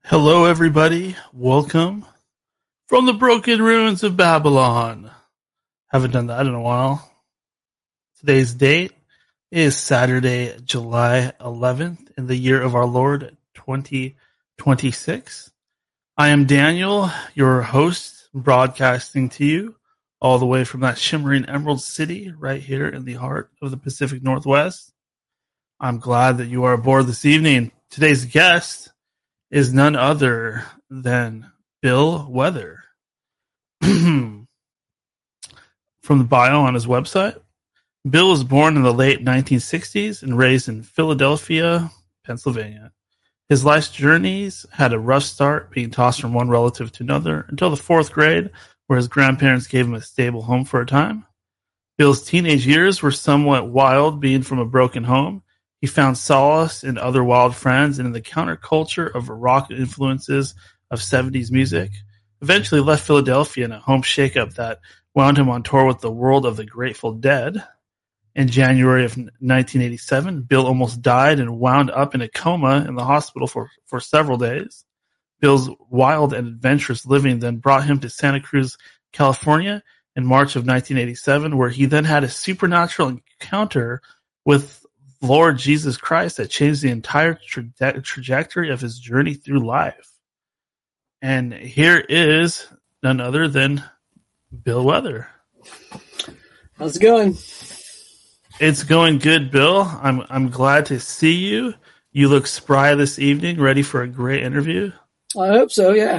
Hello, everybody. Welcome from the broken ruins of Babylon. Haven't done that in a while. Today's date is Saturday, July 11th in the year of our Lord 2026. I am Daniel, your host, broadcasting to you all the way from that shimmering Emerald City right here in the heart of the Pacific Northwest. I'm glad that you are aboard this evening. Today's guest is none other than Bill Weather. From the bio on his website, Bill was born in the late 1960s and raised in Philadelphia, Pennsylvania. His life's journeys had a rough start, being tossed from one relative to another until the fourth grade, where his grandparents gave him a stable home for a time. Bill's teenage years were somewhat wild, being from a broken home. He found solace in other wild friends and in the counterculture of rock influences of 70s music. Eventually left Philadelphia in a home shakeup that wound him on tour with the world of the Grateful Dead. In January of 1987, Bill almost died and wound up in a coma in the hospital for several days. Bill's wild and adventurous living then brought him to Santa Cruz, California in March of 1987, where he then had a supernatural encounter with Lord Jesus Christ that changed the entire trajectory of his journey through life. And here is none other than Bill Weather. How's it going? It's going good, Bill. I'm glad to see you. You look spry this evening, ready for a great interview. I hope so, yeah.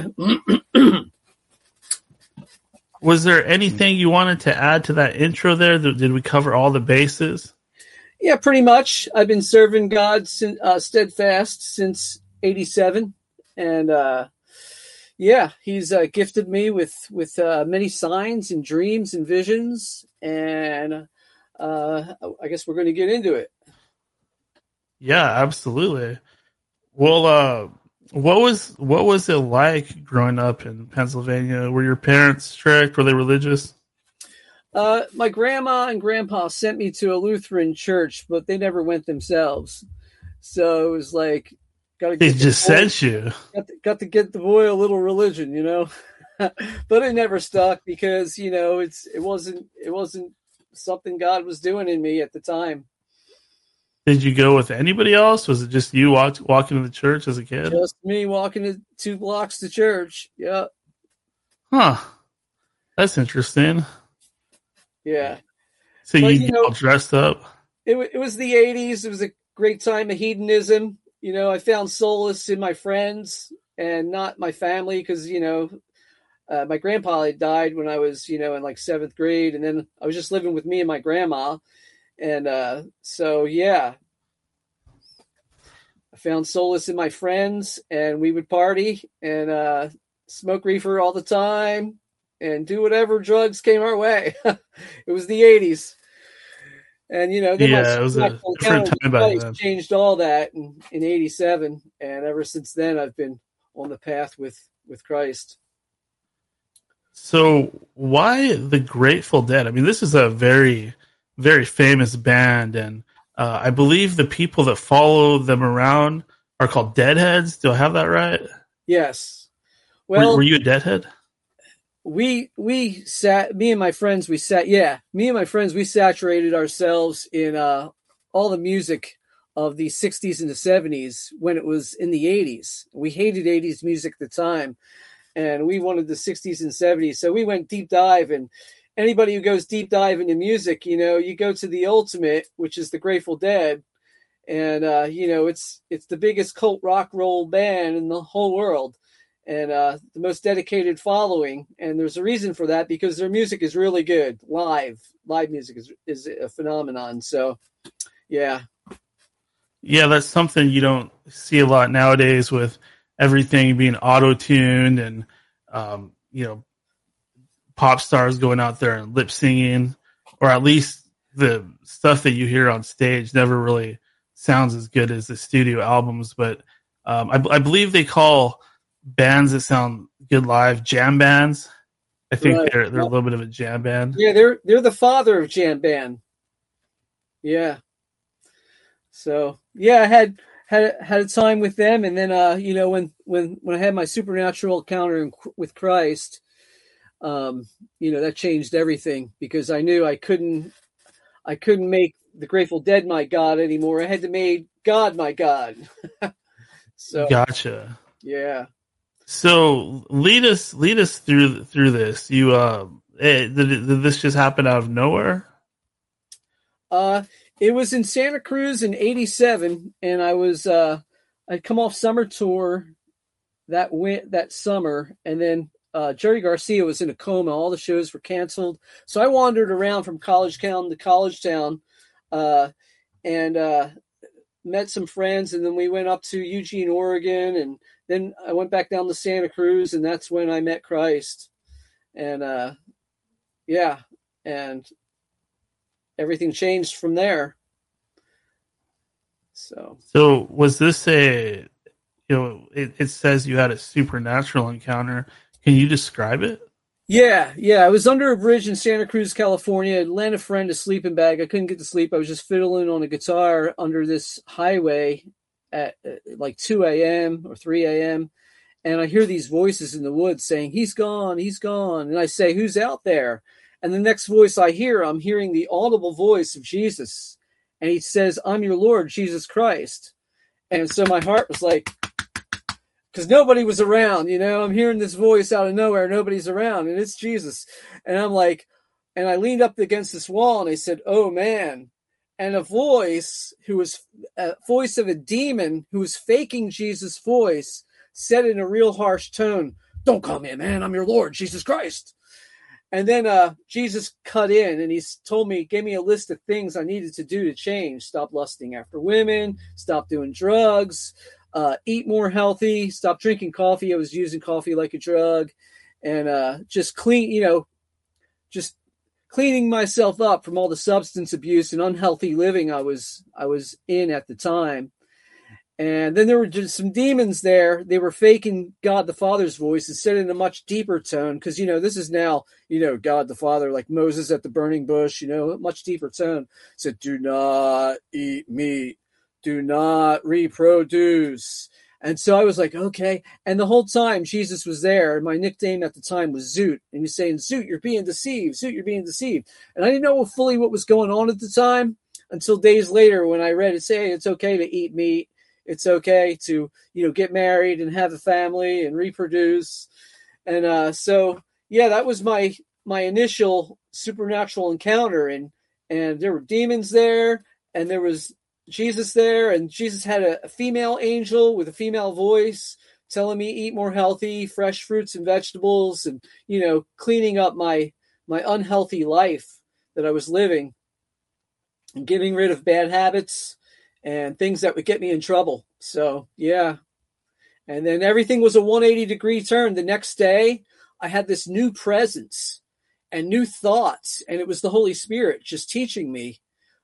Was there anything you wanted to add to that intro there? Did we cover all the bases? Yeah, pretty much. I've been serving God steadfast since 87. And, he's gifted me with many signs and dreams and visions. And I guess we're going to get into it. Yeah, absolutely. Well, what was it like growing up in Pennsylvania? Were your parents strict? Were they religious? My grandma and grandpa sent me to a Lutheran church, but they never went themselves. So it was like, They just sent you. Got to get the boy a little religion, you know. But it never stuck because it wasn't something God was doing in me at the time. Did you go with anybody else? Was it just you walking to the church as a kid? Just me walking 2 blocks to church. Yeah. Huh. That's interesting. Yeah. So you get all dressed up? It was the 80s. It was a great time of hedonism. I found solace in my friends and not my family because, my grandpa had died when I was, in like 7th grade. And then I was just living with me and my grandma. And I found solace in my friends and we would party and smoke reefer all the time and do whatever drugs came our way. It was the 80s. And, then it was a different time back then. Changed all that in 87. And ever since then, I've been on the path with Christ. So why the Grateful Dead? I mean, this is a very, very famous band. And I believe the people that follow them around are called Deadheads. Do I have that right? Yes. Well, were you a Deadhead? Me and my friends, we saturated ourselves in all the music of the 60s and the 70s when it was in the 80s. We hated 80s music at the time, and we wanted the 60s and 70s. So we went deep dive, and anybody who goes deep dive into music, you go to the ultimate, which is the Grateful Dead, and it's the biggest cult rock roll band in the whole world. And the most dedicated following. And there's a reason for that because their music is really good. Live music is a phenomenon. So, yeah. Yeah, that's something you don't see a lot nowadays with everything being auto-tuned and, pop stars going out there and lip singing, or at least the stuff that you hear on stage never really sounds as good as the studio albums. But I believe they call bands that sound good live jam bands. I think they're a little bit of a jam band. Yeah, they're the father of jam band. Yeah. So yeah, I had a time with them, and then when I had my supernatural encounter with Christ, that changed everything, because I knew I couldn't make the Grateful Dead my God anymore. I had to make God my God. So Gotcha. yeah. So lead us through this. You did this just happen out of nowhere? It was in Santa Cruz in '87, and I'd come off summer tour that summer, and then Jerry Garcia was in a coma. All the shows were canceled, so I wandered around from college town to college town, and met some friends, and then we went up to Eugene, Oregon, and then I went back down to Santa Cruz, and that's when I met Christ, and and everything changed from there. So was this it says you had a supernatural encounter. Can you describe it? Yeah. I was under a bridge in Santa Cruz, California. I'd lent a friend a sleeping bag. I couldn't get to sleep. I was just fiddling on a guitar under this highway at like 2 a.m. or 3 a.m. And I hear these voices in the woods saying, "He's gone, he's gone." And I say, "Who's out there?" And the next voice I'm hearing the audible voice of Jesus. And he says, "I'm your Lord, Jesus Christ." And so my heart was like, because nobody was around, I'm hearing this voice out of nowhere. Nobody's around, and it's Jesus. And I'm like, and I leaned up against this wall, and I said, "Oh man." And a voice of a demon who was faking Jesus' voice said in a real harsh tone, "Don't call me a man. I'm your Lord, Jesus Christ." And then Jesus cut in, and he gave me a list of things I needed to do to change. Stop lusting after women, stop doing drugs, eat more healthy, stop drinking coffee. I was using coffee like a drug, and just just cleaning myself up from all the substance abuse and unhealthy living I was in at the time. And then there were just some demons there. They were faking God the Father's voice and said in a much deeper tone, because, this is now, God the Father, like Moses at the burning bush, much deeper tone. Said, "Do not eat meat. Do not reproduce." And so I was like, okay. And the whole time Jesus was there. My nickname at the time was Zoot. And he's saying, "Zoot, you're being deceived. Zoot, you're being deceived." And I didn't know fully what was going on at the time until days later when I read it say, it's okay to eat meat. It's okay to, get married and have a family and reproduce. And so, yeah, that was my initial supernatural encounter. And there were demons there, and there was Jesus there, and Jesus had a female angel with a female voice telling me eat more healthy, fresh fruits and vegetables, and, cleaning up my unhealthy life that I was living and getting rid of bad habits and things that would get me in trouble. So, yeah. And then everything was a 180-degree turn. The next day, I had this new presence and new thoughts, and it was the Holy Spirit just teaching me,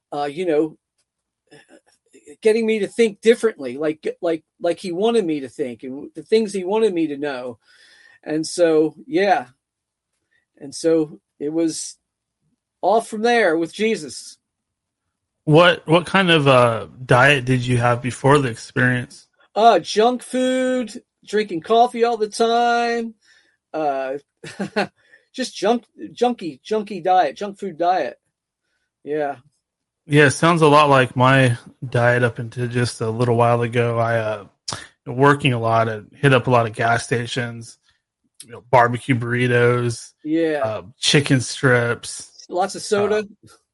getting me to think differently, like he wanted me to think, and the things he wanted me to know. And so, yeah. And so it was off from there with Jesus. What kind of diet did you have before the experience? Junk food, drinking coffee all the time, just junky diet, junk food diet. Yeah. Yeah, it sounds a lot like my diet up until just a little while ago. I working a lot, hit up a lot of gas stations, barbecue burritos, chicken strips, lots of soda.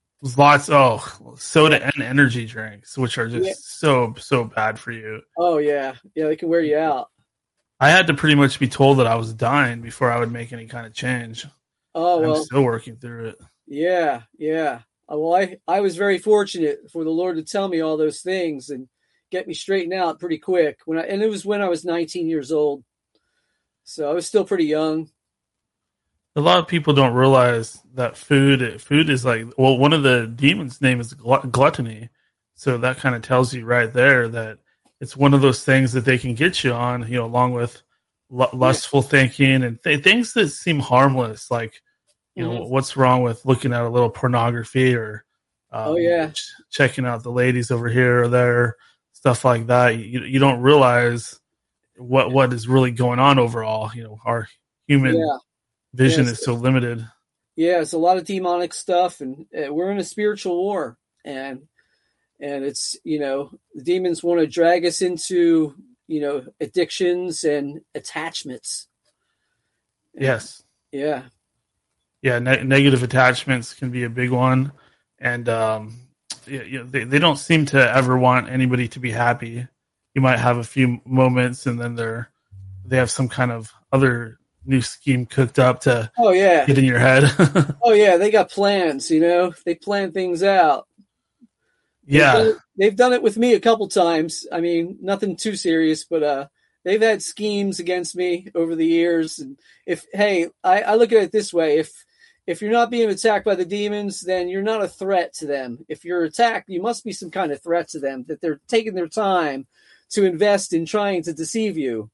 Soda and energy drinks, which are just so bad for you. Oh yeah, they can wear you out. I had to pretty much be told that I was dying before I would make any kind of change. Oh well, I'm still working through it. Yeah. Well, I was very fortunate for the Lord to tell me all those things and get me straightened out pretty quick. And it was when I was 19 years old, so I was still pretty young. A lot of people don't realize that food is like, well, one of the demons' name is gluttony. So that kind of tells you right there that it's one of those things that they can get you on, along with lustful thinking and things that seem harmless. Like, what's wrong with looking at a little pornography or checking out the ladies over here or there. stuff like that, you don't realize what is really going on overall. Our human Yeah. vision Yes. is so limited. Yeah. It's a lot of demonic stuff, and we're in a spiritual war, and it's, the demons want to drag us into, addictions and attachments. Yes. Yeah. Yeah. Negative attachments can be a big one. And, they don't seem to ever want anybody to be happy. You might have a few moments and then they have some kind of other new scheme cooked up to Oh yeah. get in your head. Oh yeah. They got plans, they plan things out. Yeah. They've done it with me a couple times. I mean, nothing too serious, but they've had schemes against me over the years. And I look at it this way: if you're not being attacked by the demons, then you're not a threat to them. If you're attacked, you must be some kind of threat to them, that they're taking their time to invest in trying to deceive you.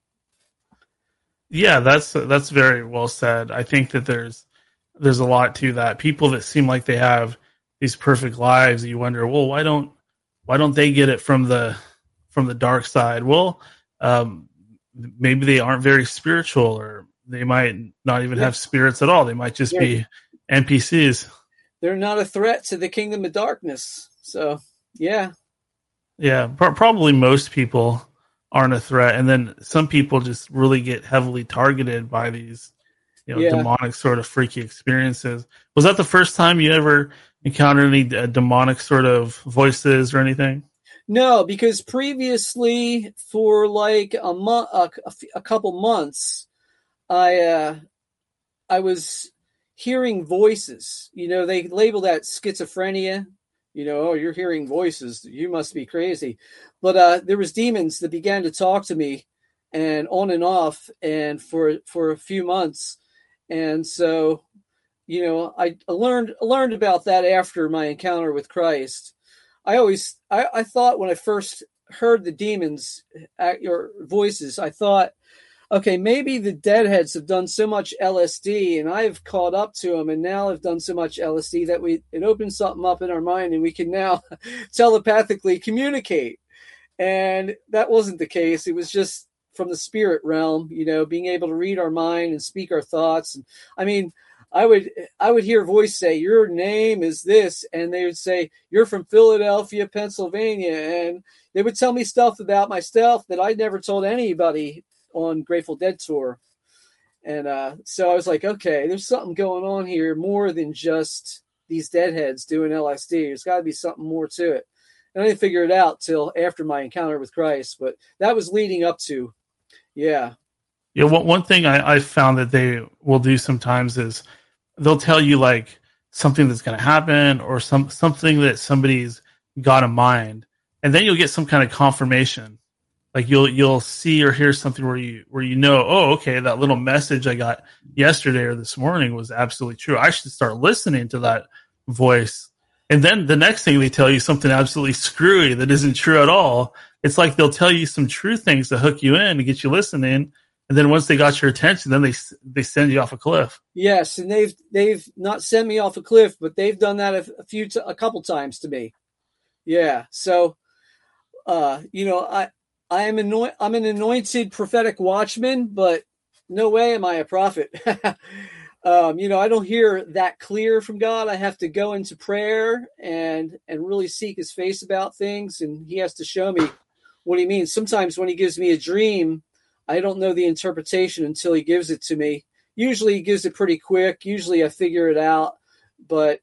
Yeah, that's very well said. I think that there's a lot to that. People that seem like they have these perfect lives, you wonder, well, why don't they get it from the dark side? Well, maybe they aren't very spiritual, or they might not even have spirits at all. They might just be NPCs. They're not a threat to the kingdom of darkness. So, yeah. Yeah, probably most people aren't a threat, and then some people just really get heavily targeted by these, demonic sort of freaky experiences. Was that the first time you ever encountered any demonic sort of voices or anything? No, because previously, for like a couple months, I was hearing voices. They label that schizophrenia. Oh, you're hearing voices. You must be crazy. But there was demons that began to talk to me, and on and off, and for a few months. And so, I learned about that after my encounter with Christ. I thought when I first heard the demons at your voices, I thought, okay, maybe the deadheads have done so much LSD and I've caught up to them, and now I've done so much LSD that it opens something up in our mind and we can now telepathically communicate. And that wasn't the case. It was just from the spirit realm, being able to read our mind and speak our thoughts. And I mean, I would hear a voice say, your name is this. And they would say, you're from Philadelphia, Pennsylvania. And they would tell me stuff about myself that I'd never told anybody on Grateful Dead tour. And so I was like, okay, there's something going on here more than just these deadheads doing LSD. There's got to be something more to it. And I didn't figure it out till after my encounter with Christ, but that was leading up to, yeah. Yeah, one thing I found that they will do sometimes is they'll tell you like something that's going to happen, or something that somebody's got in mind, and then you'll get some kind of confirmation. Like you'll see or hear something where you know, oh, okay, that little message I got yesterday or this morning was absolutely true. I should start listening to that voice. And then the next thing they tell you something absolutely screwy that isn't true at all. It's like they'll tell you some true things to hook you in to get you listening, and then once they got your attention, then they send you off a cliff. Yes, and they've not sent me off a cliff, but they've done that a couple times to me. Yeah, so I'm an anointed prophetic watchman, but no way am I a prophet. I don't hear that clear from God. I have to go into prayer and really seek his face about things. And he has to show me what he means. Sometimes when he gives me a dream, I don't know the interpretation until he gives it to me. Usually he gives it pretty quick. Usually I figure it out. But,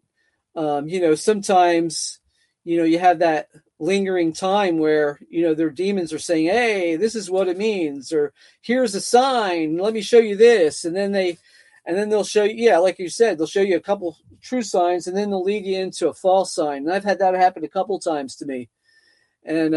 sometimes, you have that lingering time where, their demons are saying, hey, this is what it means, or here's a sign. Let me show you this. And then they'll show you, yeah, like you said, they'll show you a couple true signs, and then they'll lead you into a false sign. And I've had that happen a couple times to me. And,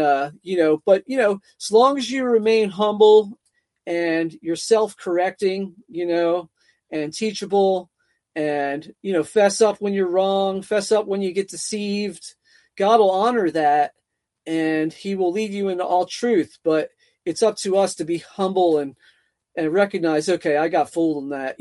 as long as you remain humble and you're self-correcting, and teachable, and, fess up when you're wrong, fess up when you get deceived, God will honor that, and he will lead you into all truth. But it's up to us to be humble and recognize, okay, I got fooled in that,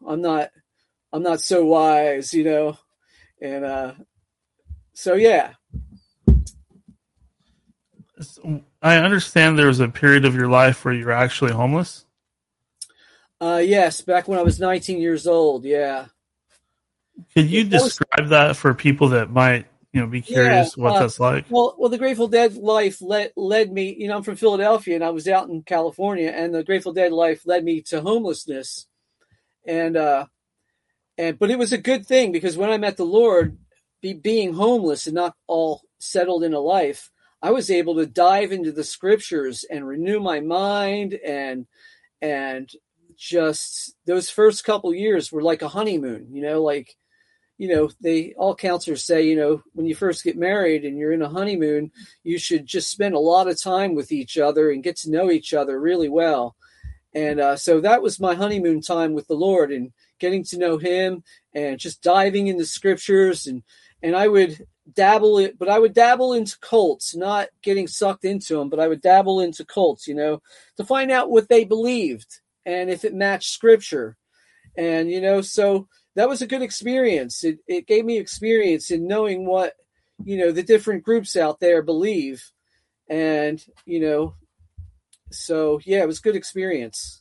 I'm not so wise, and so, yeah. I understand there was a period of your life where you were actually homeless. Yes, back when I was 19 years old. Yeah. Could you That was, describe that for people that might, be yeah. curious what that's like? Well, the Grateful Dead life led me. I'm from Philadelphia, and I was out in California, and the Grateful Dead life led me to homelessness, and but it was a good thing because when I met the Lord, being homeless and not all settled in a life, I was able to dive into the scriptures and renew my mind, and just those first couple years were like a honeymoon. They all counselors say, when you first get married and you're in a honeymoon, you should just spend a lot of time with each other and get to know each other really well. And so that was my honeymoon time with the Lord and getting to know him and just diving into scriptures. And I would dabble it, but I would dabble into cults, not getting sucked into them, but I would dabble into cults, to find out what they believed and if it matched scripture. And, so that was a good experience. It gave me experience in knowing what, the different groups out there believe. And, so yeah, it was a good experience.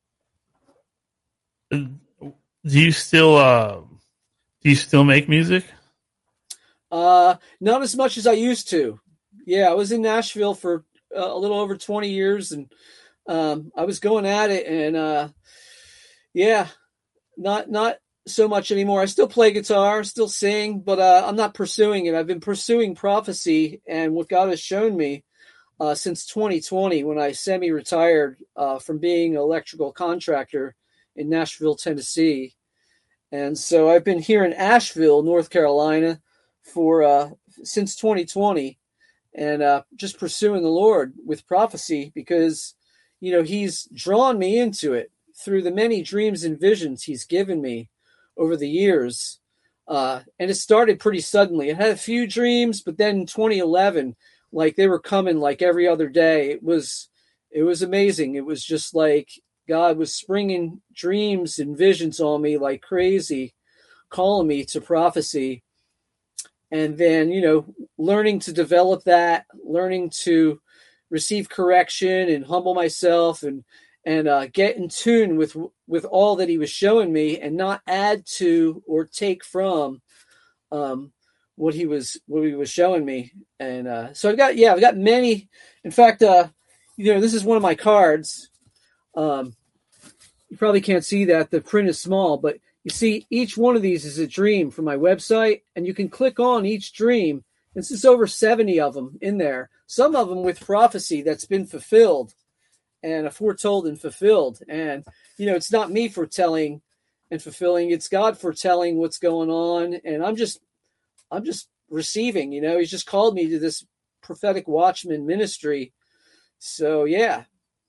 Do you still make music? Not as much as I used to. Yeah, I was in Nashville for a little over 20 years, and I was going at it, and yeah, not so much anymore. I still play guitar, still sing, but I'm not pursuing it. I've been pursuing prophecy and what God has shown me since 2020 when I semi-retired from being an electrical contractor in Nashville, Tennessee. And so I've been here in Asheville, North Carolina for since 2020 and just pursuing the Lord with prophecy because, he's drawn me into it through the many dreams and visions he's given me over the years. And it started pretty suddenly. I had a few dreams, but then in 2011, like they were coming like every other day. It was amazing. It was just like God was springing dreams and visions on me like crazy, calling me to prophecy. And then, learning to develop that, learning to receive correction and humble myself and get in tune with all that he was showing me and not add to or take from what he was showing me. And so I've got many. In fact, this is one of my cards. You probably can't see that. The print is small, but you see each one of these is a dream from my website, and you can click on each dream. This is over 70 of them in there. Some of them with prophecy that's been fulfilled and foretold and fulfilled. And, it's not me foretelling and fulfilling. It's God foretelling what's going on. And I'm just receiving, he's just called me to this prophetic watchman ministry. So, yeah.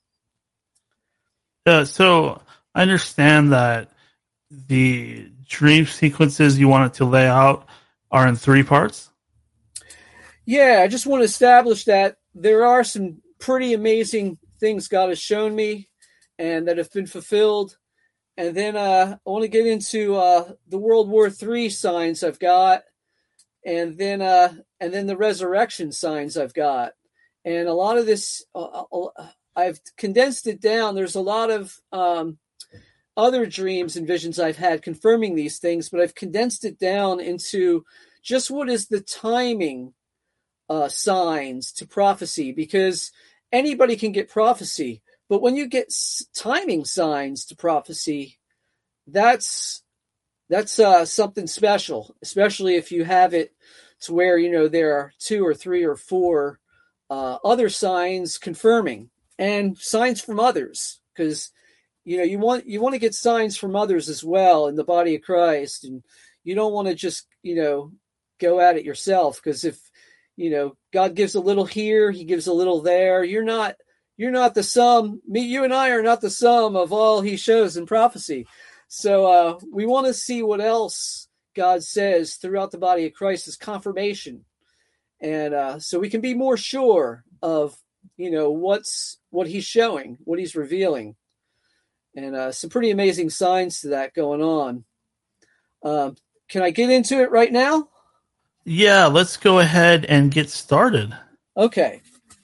So I understand that the dream sequences you wanted to lay out are in 3 parts. Yeah, I just want to establish that there are some pretty amazing things God has shown me and that have been fulfilled. And then I want to get into the World War III signs I've got, and then the resurrection signs I've got. And a lot of this, I've condensed it down. There's a lot of other dreams and visions I've had confirming these things, but I've condensed it down into just what is the timing signs to prophecy, because anybody can get prophecy, but when you get timing signs to prophecy, that's something special, especially if you have it to where, there are 2 or 3 or 4 other signs confirming and signs from others, because you want to get signs from others as well in the body of Christ, and you don't want to just go at it yourself, because if God gives a little here, he gives a little there. You're not the sum. You and I are not the sum of all he shows in prophecy. So we want to see what else God says throughout the body of Christ as confirmation. And so we can be more sure of, what he's showing, what he's revealing. And some pretty amazing signs to that going on. Can I get into it right now? Yeah, let's go ahead and get started. Okay.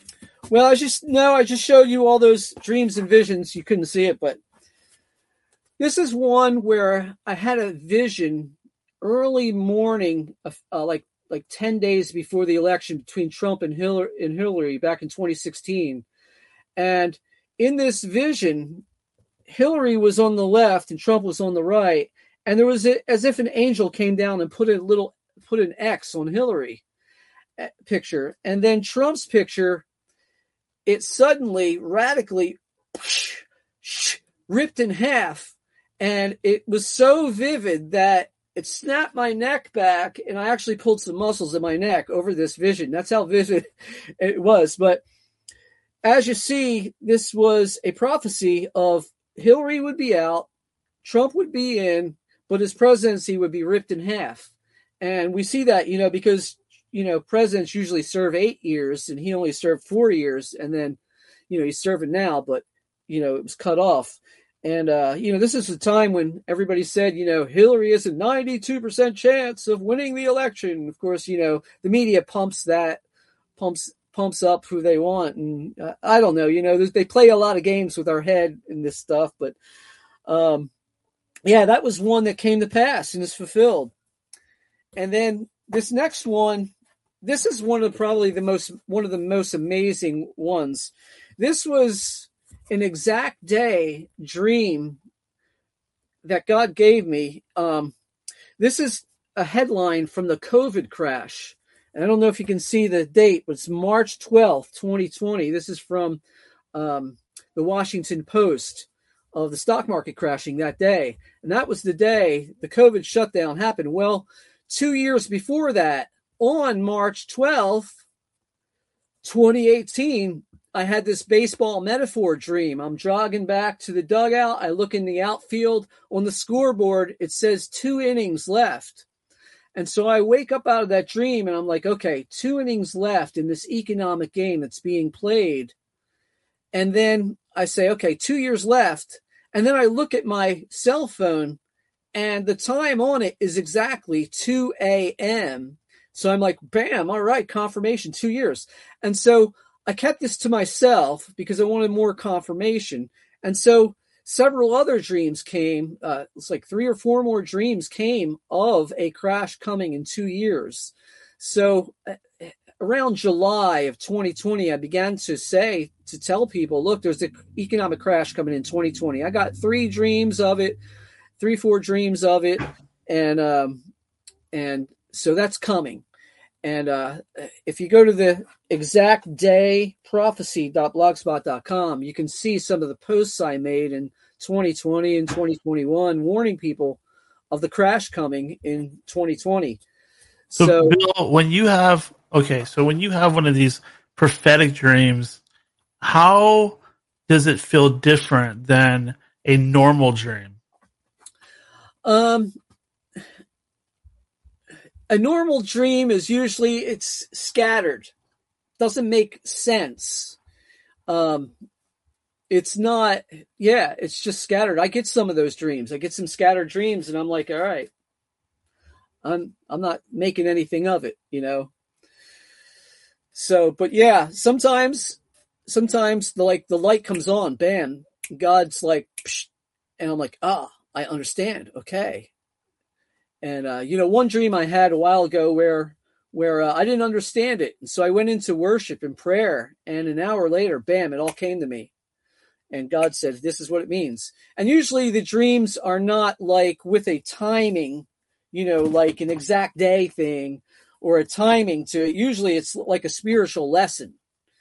Well, I just showed you all those dreams and visions. You couldn't see it, but this is one where I had a vision early morning, like 10 days before the election between Trump and Hillary back in 2016. And in this vision, Hillary was on the left and Trump was on the right. And there was as if an angel came down and put an X on Hillary picture. And then Trump's picture, it suddenly radically ripped in half. And it was so vivid that it snapped my neck back, and I actually pulled some muscles in my neck over this vision. That's how vivid it was. But as you see, this was a prophecy of Hillary would be out, Trump would be in, but his presidency would be ripped in half. And we see that, because, presidents usually serve 8 years, and he only served 4 years. And then, he's serving now, but, it was cut off. And, this is the time when everybody said, Hillary has a 92% chance of winning the election. Of course, the media pumps up who they want. And I don't know, they play a lot of games with our head in this stuff. But, that was one that came to pass and is fulfilled. And then this next one, this is one of the most amazing ones. This was an exact day dream that God gave me. This is a headline from the COVID crash. And I don't know if you can see the date, but it's March 12th, 2020. This is from the Washington Post of the stock market crashing that day. And that was the day the COVID shutdown happened. Well, 2 years before that, on March 12th, 2018, I had this baseball metaphor dream. I'm jogging back to the dugout. I look in the outfield. On the scoreboard, it says 2 innings left. And so I wake up out of that dream and I'm like, okay, 2 innings left in this economic game that's being played. And then I say, okay, 2 years left. And then I look at my cell phone and the time on it is exactly 2 a.m. So I'm like, bam, all right, confirmation, 2 years. And so I kept this to myself because I wanted more confirmation. And so several other dreams came. It's like 3 or 4 more dreams came of a crash coming in 2 years. So around July of 2020, I began to tell people, look, there's an economic crash coming in 2020. I got 3 dreams of it, 4 dreams of it. And so that's coming. And if you go to the exact day prophecy.blogspot.com, you can see some of the posts I made in 2020 and 2021 warning people of the crash coming in 2020. So Bill, when you have one of these prophetic dreams, how does it feel different than a normal dream? A normal dream is usually it's scattered, doesn't make sense. It's not, it's just scattered. I get some of those dreams. I get some scattered dreams and I'm like, all right, I'm not making anything of it, So, but sometimes the light comes on, bam, God's like, psh, and I'm like, I understand. Okay. And, one dream I had a while ago where I didn't understand it. And so I went into worship and prayer, and an hour later, bam, it all came to me. And God said, this is what it means. And usually the dreams are not like with a timing, like an exact day thing or a timing to it. Usually it's like a spiritual lesson,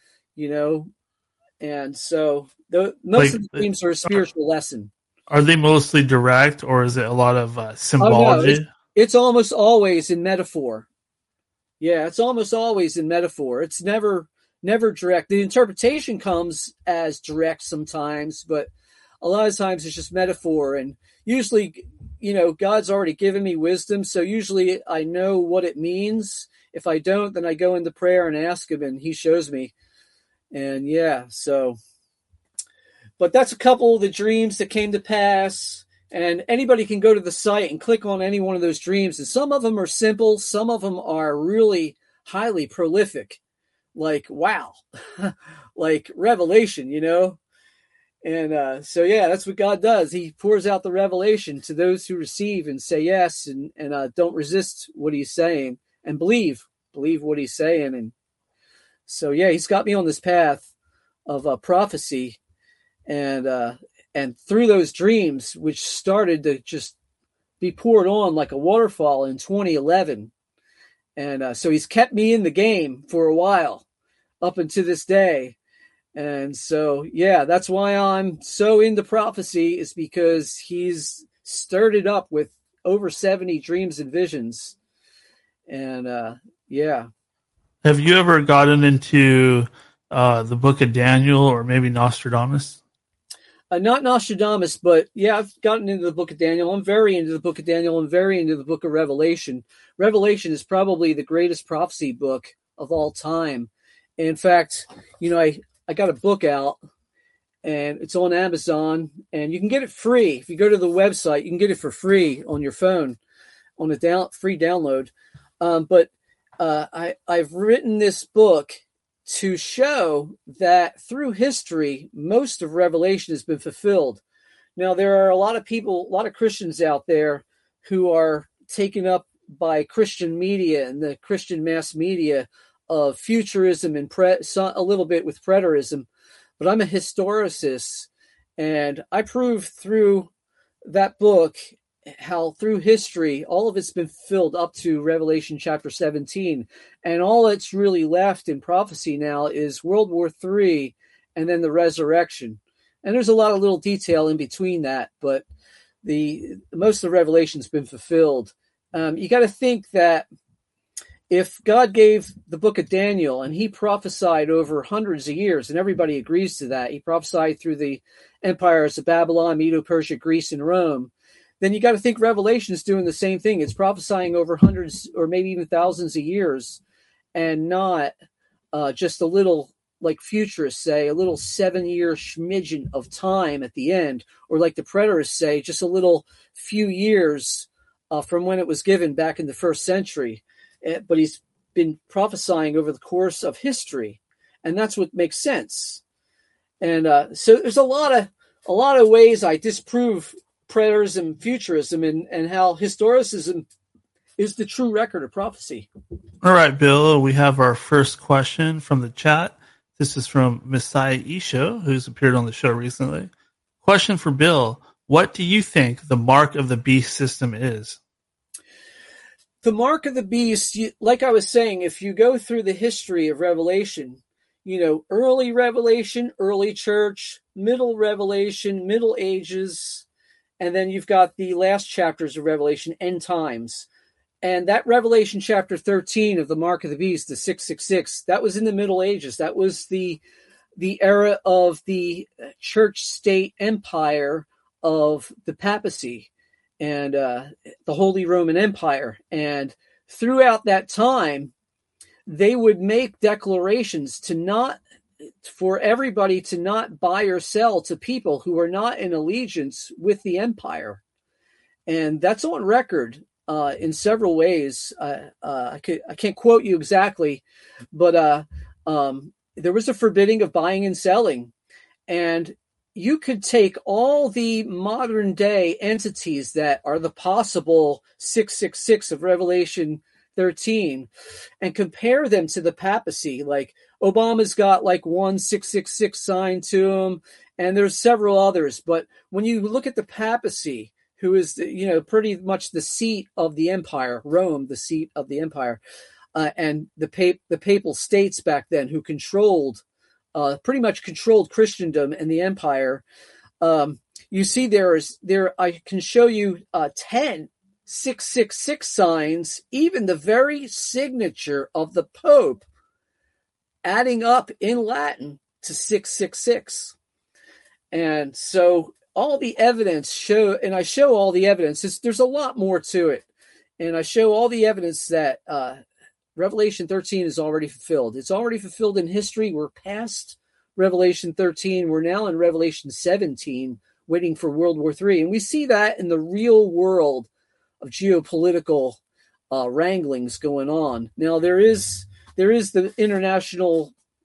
and so most of the dreams are a spiritual lesson. Are they mostly direct, or is it a lot of symbology? Oh, no, it's almost always in metaphor. Yeah, it's almost always in metaphor. It's never direct. The interpretation comes as direct sometimes, but a lot of times it's just metaphor. And usually, God's already given me wisdom, so usually I know what it means. If I don't, then I go into prayer and ask him, and he shows me. And but that's a couple of the dreams that came to pass. And anybody can go to the site and click on any one of those dreams. And some of them are simple. Some of them are really highly prolific. Like, wow, like revelation, And so, yeah, that's what God does. He pours out the revelation to those who receive and say yes, and don't resist what he's saying, and believe what he's saying. And so, yeah, he's got me on this path of prophecy, and through those dreams, which started to just be poured on like a waterfall in 2011. And so he's kept me in the game for a while up until this day. And so, yeah, that's why I'm so into prophecy, is because he's stirred it up with over 70 dreams and visions. And yeah. Have you ever gotten into the book of Daniel or maybe Nostradamus? Not Nostradamus, but yeah, I've gotten into the book of Daniel. I'm very into the book of Daniel. I'm very into the book of Revelation. Revelation is probably the greatest prophecy book of all time. In fact, I got a book out, and it's on Amazon, and you can get it free. If you go to the website, you can get it for free on your phone, on a free download. But I've written this book to show that through history, most of Revelation has been fulfilled. Now, there are a lot of Christians out there who are taken up by Christian media and the Christian mass media of futurism and a little bit with preterism, but I'm a historicist, and I prove through that book how through history all of it's been filled up to Revelation chapter 17, and all that's really left in prophecy now is World War III and then the resurrection. And there's a lot of little detail in between that, but the most of the Revelation's been fulfilled. You got to think that if God gave the book of Daniel and he prophesied over hundreds of years, and everybody agrees to that, he prophesied through the empires of Babylon, Medo-Persia, Greece, and Rome, then you got to think Revelation is doing the same thing. It's prophesying over hundreds or maybe even thousands of years, and not just a little, like futurists say, a little 7-year smidgen of time at the end, or like the preterists say, just a little few years from when it was given back in the first century. But he's been prophesying over the course of history, and that's what makes sense. And so there's a lot of ways I disprove preterism, futurism, and how historicism is the true record of prophecy. All right, Bill, we have our first question from the chat. This is from Messiah Isho, who's appeared on the show recently. Question for Bill: what do you think the mark of the beast system is? The mark of the beast, like I was saying, if you go through the history of Revelation, early Revelation, early church, middle Revelation, Middle Ages, and then you've got the last chapters of Revelation, end times. And that Revelation chapter 13 of the mark of the beast, the 666, that was in the Middle Ages. That was the era of the church-state empire of the papacy and the Holy Roman Empire. And throughout that time, they would make declarations for everybody to not buy or sell to people who are not in allegiance with the empire. And that's on record in several ways. I can't quote you exactly, but there was a forbidding of buying and selling. And you could take all the modern day entities that are the possible 666 of Revelation 13 and compare them to the papacy. Like Obama's got like one 666 sign to him, and there's several others. But when you look at the papacy, who is, pretty much the seat of the empire, Rome, the seat of the empire, and the papal states back then, who pretty much controlled Christendom and the empire. You see, I can show you 10 666 signs, even the very signature of the Pope adding up in Latin to 666. And so all the evidence I show all the evidence. There's a lot more to it. And I show all the evidence that Revelation 13 is already fulfilled. It's already fulfilled in history. We're past Revelation 13. We're now in Revelation 17, waiting for World War III. And we see that in the real world of geopolitical wranglings going on. Now, there is the international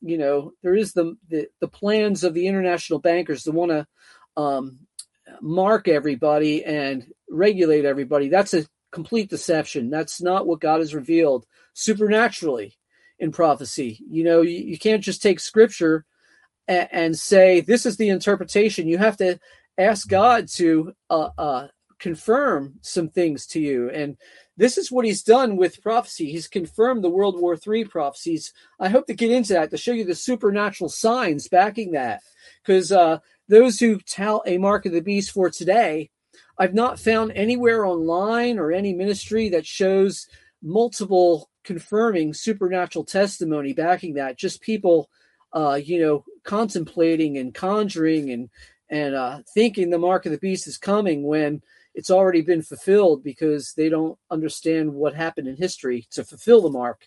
there is the plans of the international bankers to want to mark everybody and regulate everybody. That's a complete deception. That's not what God has revealed supernaturally in prophecy. You can't just take scripture and say, this is the interpretation. You have to ask God to confirm some things to you. And this is what he's done with prophecy. He's confirmed the World War III prophecies. I hope to get into that to show you the supernatural signs backing that. Because those who tout a mark of the beast for today, I've not found anywhere online or any ministry that shows multiple confirming supernatural testimony backing that. Just people, contemplating and conjuring and thinking the mark of the beast is coming when it's already been fulfilled, because they don't understand what happened in history to fulfill the mark.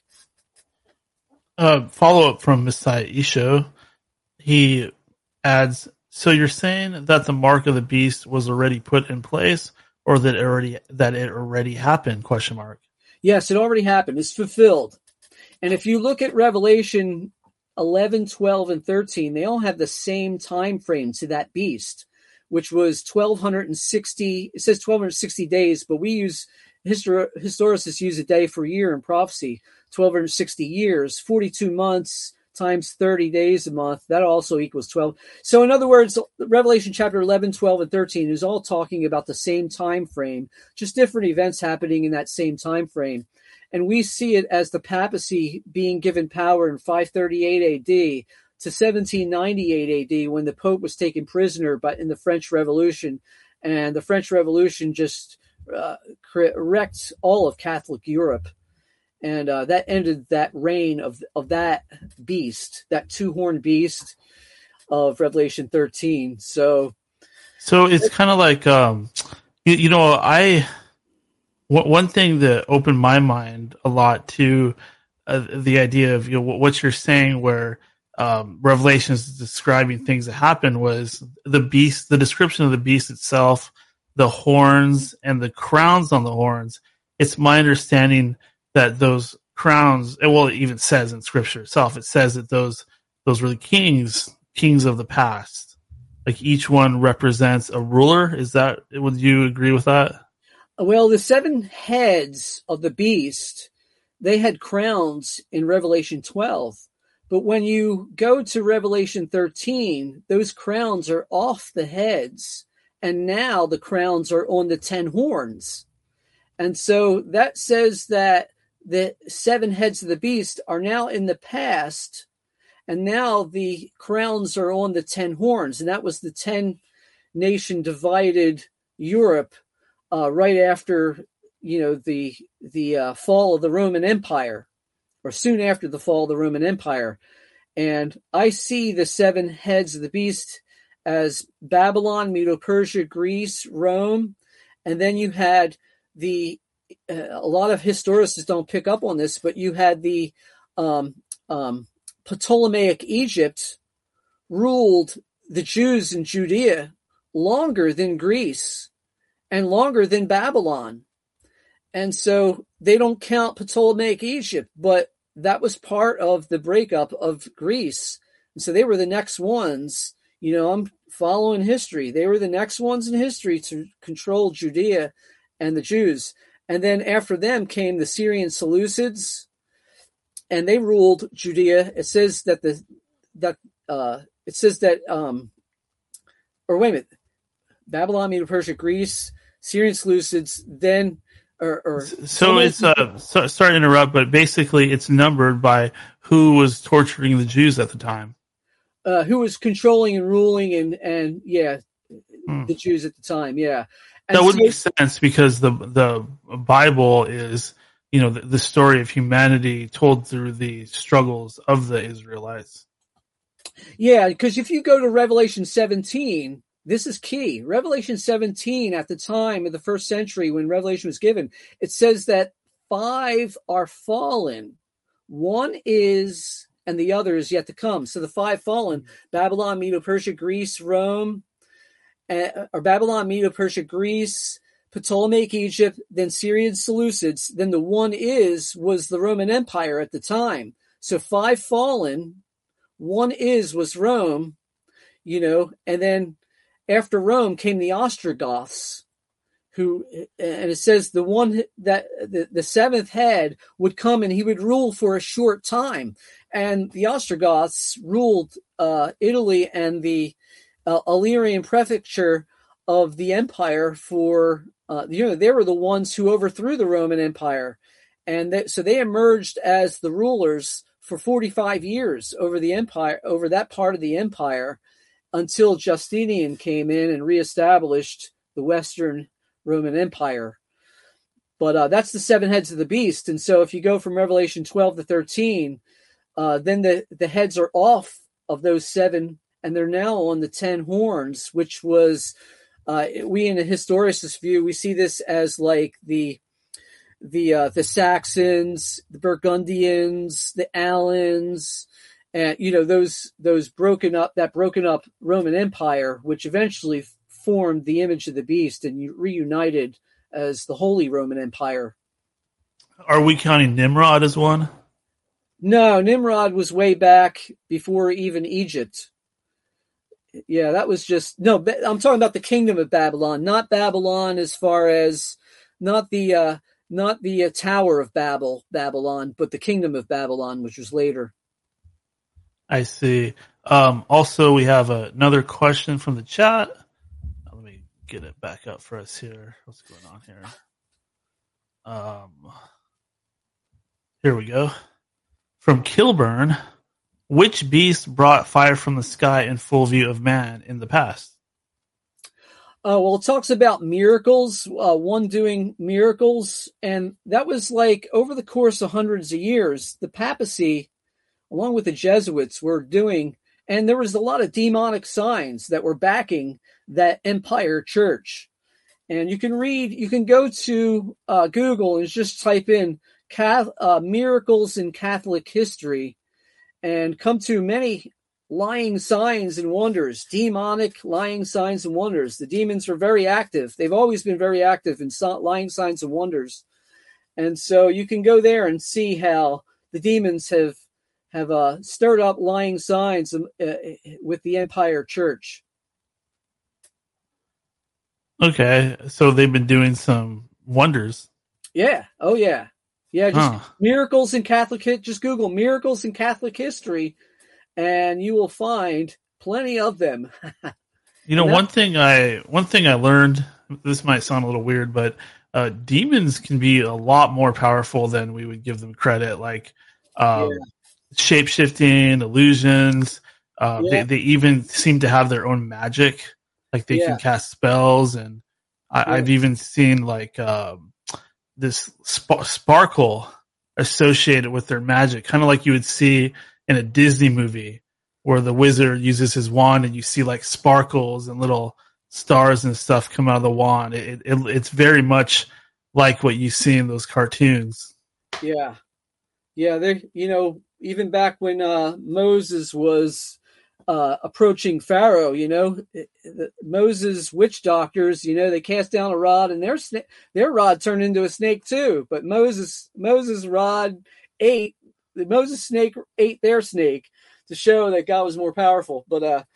Follow up from Messiah Isho. He adds, so you're saying that the mark of the beast was already put in place, or that it already happened? ? Yes, it already happened. It's fulfilled. And if you look at Revelation 11, 12, and 13, they all have the same time frame to that beast, which was 1,260. It says 1,260 days, but we use historicists use a day for a year in prophecy. 1,260 years, 42 months times 30 days a month. That also equals 12. So in other words, Revelation chapter 11, 12, and 13 is all talking about the same time frame, just different events happening in that same time frame. And we see it as the papacy being given power in 538 AD to 1798 AD, when the Pope was taken prisoner in the French Revolution. And the French Revolution just wrecked all of Catholic Europe. And that ended that reign of that beast, that two-horned beast of Revelation 13. So it's kind of like, one thing that opened my mind a lot to the idea of what you're saying, where Revelation is describing things that happened, was the beast, the description of the beast itself, the horns and the crowns on the horns. It's my understanding that those crowns, it even says in scripture itself, it says that those were the kings of the past. Like each one represents a ruler. Would you agree with that? Well, the 7 heads of the beast, they had crowns in Revelation 12. But when you go to Revelation 13, those crowns are off the heads. And now the crowns are on the 10 horns. And so that says that the 7 heads of the beast are now in the past, and now the crowns are on the 10 horns. And that was the 10 nation divided Europe right after, the fall of the Roman Empire, or soon after the fall of the Roman Empire. And I see the 7 heads of the beast as Babylon, Medo-Persia, Greece, Rome. And then you had a lot of historians don't pick up on this, but you had the Ptolemaic Egypt ruled the Jews in Judea longer than Greece and longer than Babylon. And so they don't count Ptolemaic Egypt, but that was part of the breakup of Greece. And so they were the next ones. I'm following history. They were the next ones in history to control Judea and the Jews. And then after them came the Syrian Seleucids, and they ruled Judea. It says that Babylon, Medo-Persia, Greece, Syrian Seleucids, then sorry to interrupt, but basically it's numbered by who was torturing the Jews at the time. Who was controlling and ruling and the Jews at the time, yeah. And that would make sense, because the Bible is, the story of humanity told through the struggles of the Israelites. Yeah, because if you go to Revelation 17, this is key. Revelation 17, at the time of the first century when Revelation was given, it says that 5 are fallen. 1 is, and the other is yet to come. So the 5 fallen, Babylon, Medo-Persia, Greece, Rome, or Babylon, Medo-Persia, Greece, Ptolemaic Egypt, then Syrian Seleucids, then the 1 was the Roman Empire at the time. So 5 fallen, one was Rome, and then after Rome came the Ostrogoths, and it says the one that the seventh head would come and he would rule for a short time. And the Ostrogoths ruled Italy and the Illyrian prefecture of the empire for, they were the ones who overthrew the Roman Empire. And so they emerged as the rulers for 45 years over the empire, over that part of the empire, until Justinian came in and reestablished the Western Roman Empire. But that's the seven heads of the beast. And so if you go from Revelation 12 to 13, then the heads are off of those seven, and they're now on the 10 horns, which was, we in a historicist view, we see this as like the Saxons, the Burgundians, the Alans, and those broken up Roman Empire, which eventually formed the image of the beast and reunited as the Holy Roman Empire. Are we counting Nimrod as one? No, Nimrod was way back before even Egypt. Yeah, that was I'm talking about the kingdom of Babylon, not Babylon as far as not the Tower of Babylon, but the kingdom of Babylon, which was later. I see. Also, we have another question from the chat. Let me get it back up for us here. What's going on here? Here we go. From Kilburn, which beast brought fire from the sky in full view of man in the past? Well, it talks about miracles, one doing miracles, and that was like over the course of hundreds of years, the papacy, along with the Jesuits, were doing, and there was a lot of demonic signs that were backing that empire church. And you can go to Google and just type in miracles in Catholic history and come to many lying signs and wonders, demonic lying signs and wonders. The demons are very active. They've always been very active in lying signs and wonders. And so you can go there and see how the demons have stirred up lying signs with the Empire Church. Okay, so they've been doing some wonders. Yeah. Oh, yeah. Yeah, just miracles in Catholic. Just Google miracles in Catholic history, and you will find plenty of them. One thing I learned. This might sound a little weird, but demons can be a lot more powerful than we would give them credit. Like shape-shifting, illusions. They even seem to have their own magic. Like they can cast spells, and I've even seen like this sparkle associated with their magic, kind of like you would see in a Disney movie where the wizard uses his wand and you see like sparkles and little stars and stuff come out of the wand. It's very much like what you see in those cartoons. Yeah. They, even back when Moses was approaching Pharaoh, Moses witch doctors, they cast down a rod and their rod turned into a snake too. But Moses' rod Moses' snake ate their snake to show that God was more powerful. But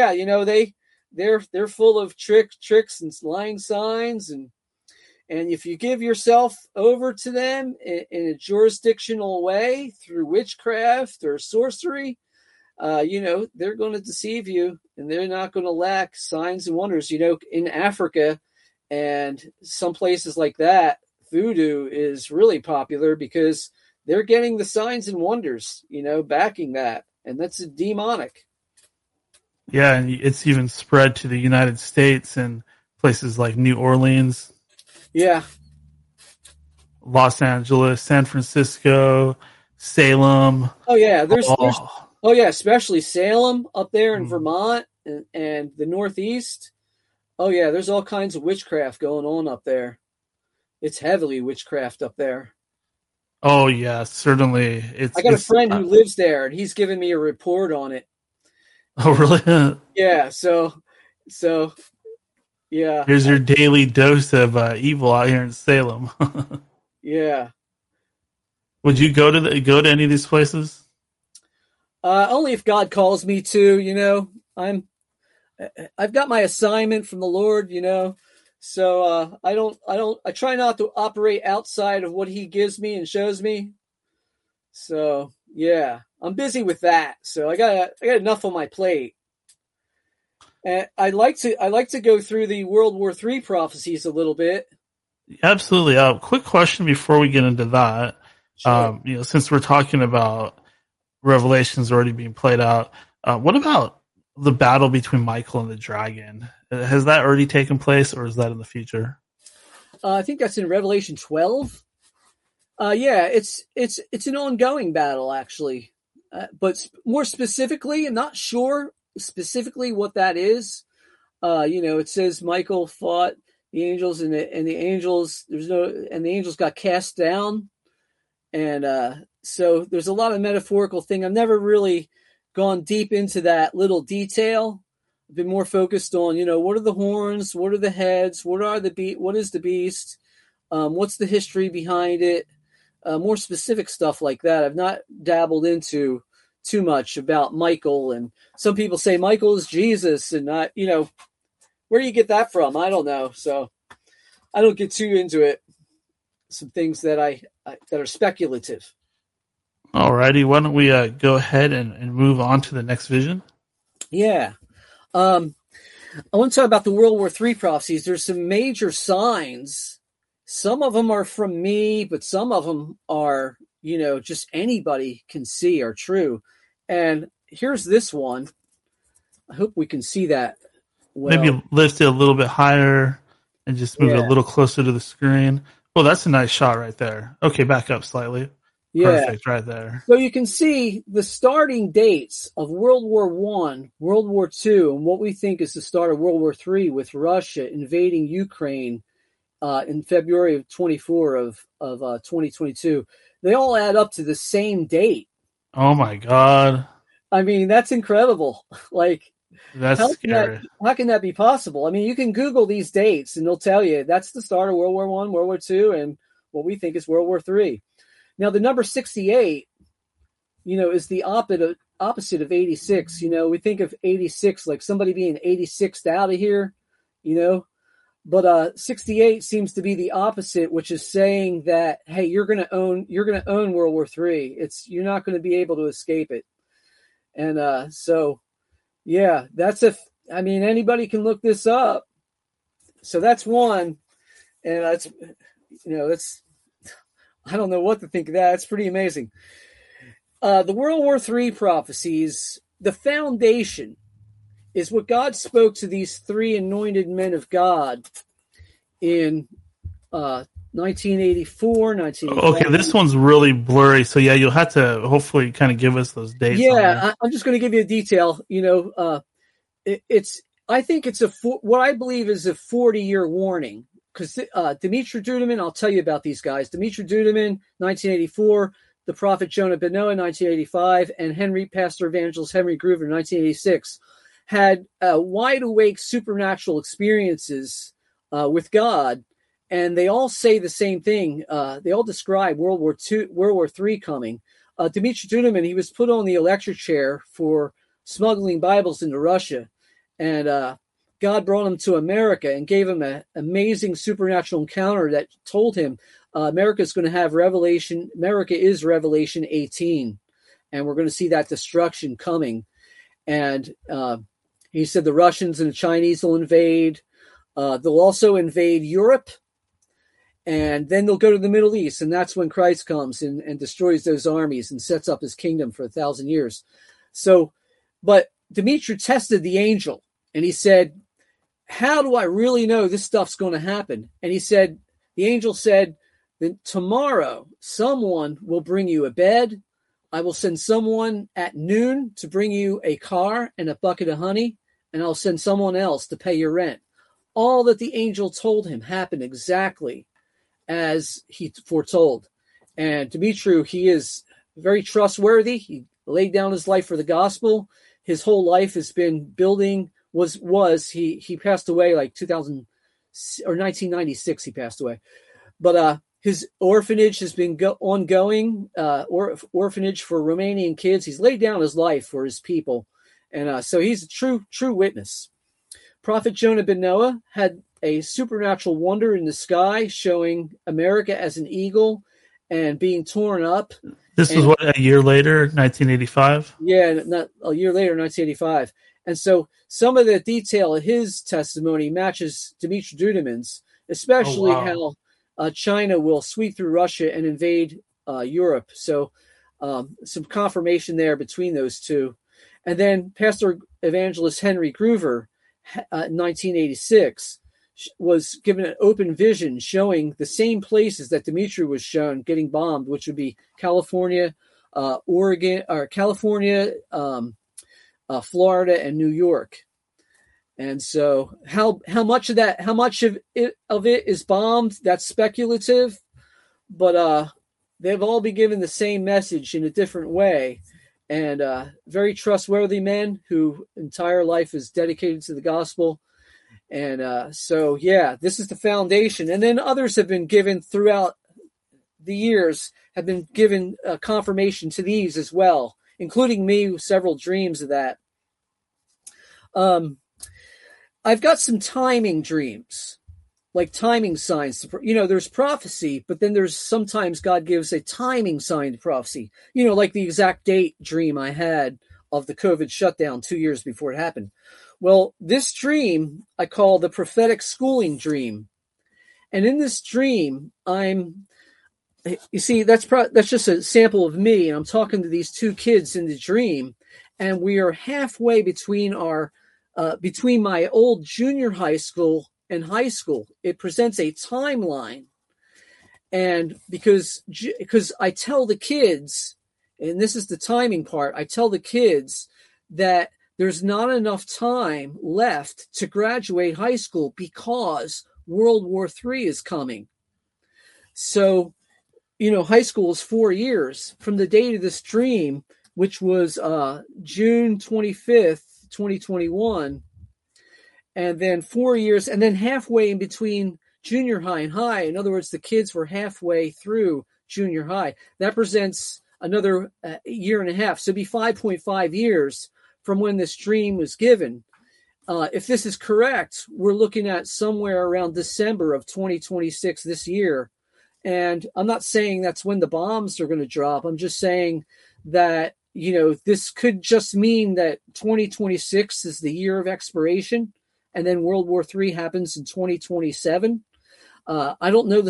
they're full of tricks and lying signs, and if you give yourself over to them in a jurisdictional way through witchcraft or sorcery, they're going to deceive you, and they're not going to lack signs and wonders. In Africa and some places like that, voodoo is really popular because they're getting the signs and wonders, backing that. And that's demonic. Yeah, and it's even spread to the United States and places like New Orleans. Yeah. Los Angeles, San Francisco, Salem. Oh, yeah. Especially Salem up there in Vermont and the Northeast. Oh, yeah, there's all kinds of witchcraft going on up there. It's heavily witchcraft up there. Oh, yeah, certainly. I got a friend who lives there, and he's giving me a report on it. Oh, really? Yeah, so yeah. Here's your daily dose of evil out here in Salem. Yeah. Would you go to any of these places? Only if God calls me to, I've got my assignment from the Lord, so I try not to operate outside of what he gives me and shows me. So yeah, I'm busy with that. So I got enough on my plate. And I like to go through the World War III prophecies a little bit. Absolutely. Quick question before we get into that. Sure. Since we're talking about Revelations already being played out, what about the battle between Michael and the dragon? Has that already taken place, or is that in the future? I think that's in Revelation 12. Yeah, it's an ongoing battle actually, but more specifically, I'm not sure specifically what that is. It says Michael fought the angels, and the angels the angels got cast down, and so there's a lot of metaphorical thing. I've never really gone deep into that little detail. I've been more focused on what are the horns, what are the heads, what is the beast, what's the history behind it. More specific stuff like that. I've not dabbled into too much about Michael, and some people say Michael is Jesus, and where do you get that from? I don't know. So I don't get too into it. Some things that that are speculative. Alrighty, why don't we go ahead and move on to the next vision? Yeah. I want to talk about the World War III prophecies. There's some major signs. Some of them are from me, but some of them are, just anybody can see are true. And here's this one. I hope we can see that well. Maybe lift it a little bit higher and just move it a little closer to the screen. Well, that's a nice shot right there. Okay, back up slightly. Yeah. Perfect, right there. So you can see the starting dates of World War I, World War II, and what we think is the start of World War III with Russia invading Ukraine in February of 24 of 2022. They all add up to the same date. Oh my God. I mean, that's incredible. That's scary. How can that be possible? I mean, you can Google these dates and they'll tell you that's the start of World War I, World War II, and what we think is World War III. Now, the number 68, is the opposite of 86. We think of 86 like somebody being 86th out of here, but 68 seems to be the opposite, which is saying that, hey, you're going to own World War III. You're not going to be able to escape it. And so, yeah, anybody can look this up. So that's one, and that's I don't know what to think of that. It's pretty amazing. The World War III prophecies, the foundation is what God spoke to these three anointed men of God in 1984, 1985. Okay, this one's really blurry. So, yeah, you'll have to hopefully kind of give us those dates. Yeah, I'm just going to give you a detail. I think it's what I believe is a 40-year warning. Because Dimitri Duduman, I'll tell you about these guys. Dimitri Duduman, 1984, the prophet Jonah Benoah, 1985, and Pastor Evangelist Henry Groover, 1986, had wide-awake supernatural experiences with God, and they all say the same thing. They all describe World War III coming. Dimitri Duduman, he was put on the electric chair for smuggling Bibles into Russia, and God brought him to America and gave him an amazing supernatural encounter that told him America is going to have Revelation. America is Revelation 18, and we're going to see that destruction coming. And he said the Russians and the Chinese will invade. They'll also invade Europe, and then they'll go to the Middle East, and that's when Christ comes and destroys those armies and sets up his kingdom for 1,000 years. So, but Dimitri tested the angel, and he said, how do I really know this stuff's going to happen? And he said, the angel said, then tomorrow someone will bring you a bed. I will send someone at noon to bring you a car and a bucket of honey, and I'll send someone else to pay your rent. All that the angel told him happened exactly as he foretold. And Dimitri, he is very trustworthy. He laid down his life for the gospel. His whole life has been building. He passed away like 2000 or 1996. He passed away, but his orphanage has been ongoing, orphanage for Romanian kids. He's laid down his life for his people. And so he's a true witness. Prophet Jonah ben Noah had a supernatural wonder in the sky showing America as an eagle and being torn up. This was what, a year later, 1985? Yeah, not a year later, 1985. And so some of the detail of his testimony matches Dimitri Duduman's, especially how China will sweep through Russia and invade Europe. So some confirmation there between those two. And then Pastor Evangelist Henry Groover, 1986, was given an open vision showing the same places that Dimitri was shown getting bombed, which would be California, Oregon, or California, Florida, and New York. And so how much of it is bombed, that's speculative, but they've all been given the same message in a different way. And very trustworthy men who entire life is dedicated to the gospel. And so, yeah, this is the foundation. And then others have been given throughout the years, have been given confirmation to these as well, including me with several dreams of that. I've got some timing dreams, like timing signs. There's prophecy, but then there's sometimes God gives a timing sign to prophecy, like the exact date dream I had of the COVID shutdown 2 years before it happened. Well, this dream I call the prophetic schooling dream. And in this dream, you see, that's just a sample of me. And I'm talking to these two kids in the dream, and we are halfway between between my old junior high school and high school. It presents a timeline. And because I tell the kids, and this is the timing part, I tell the kids that there's not enough time left to graduate high school because World War III is coming. So, high school is 4 years from the date of this dream, which was June 25th, 2021. And then 4 years, and then halfway in between junior high and high. In other words, the kids were halfway through junior high. That presents another year and a half. So it'd be 5.5 years from when this dream was given. If this is correct, we're looking at somewhere around December of 2026 this year. And I'm not saying that's when the bombs are going to drop. I'm just saying that, this could just mean that 2026 is the year of expiration, and then World War III happens in 2027. I don't know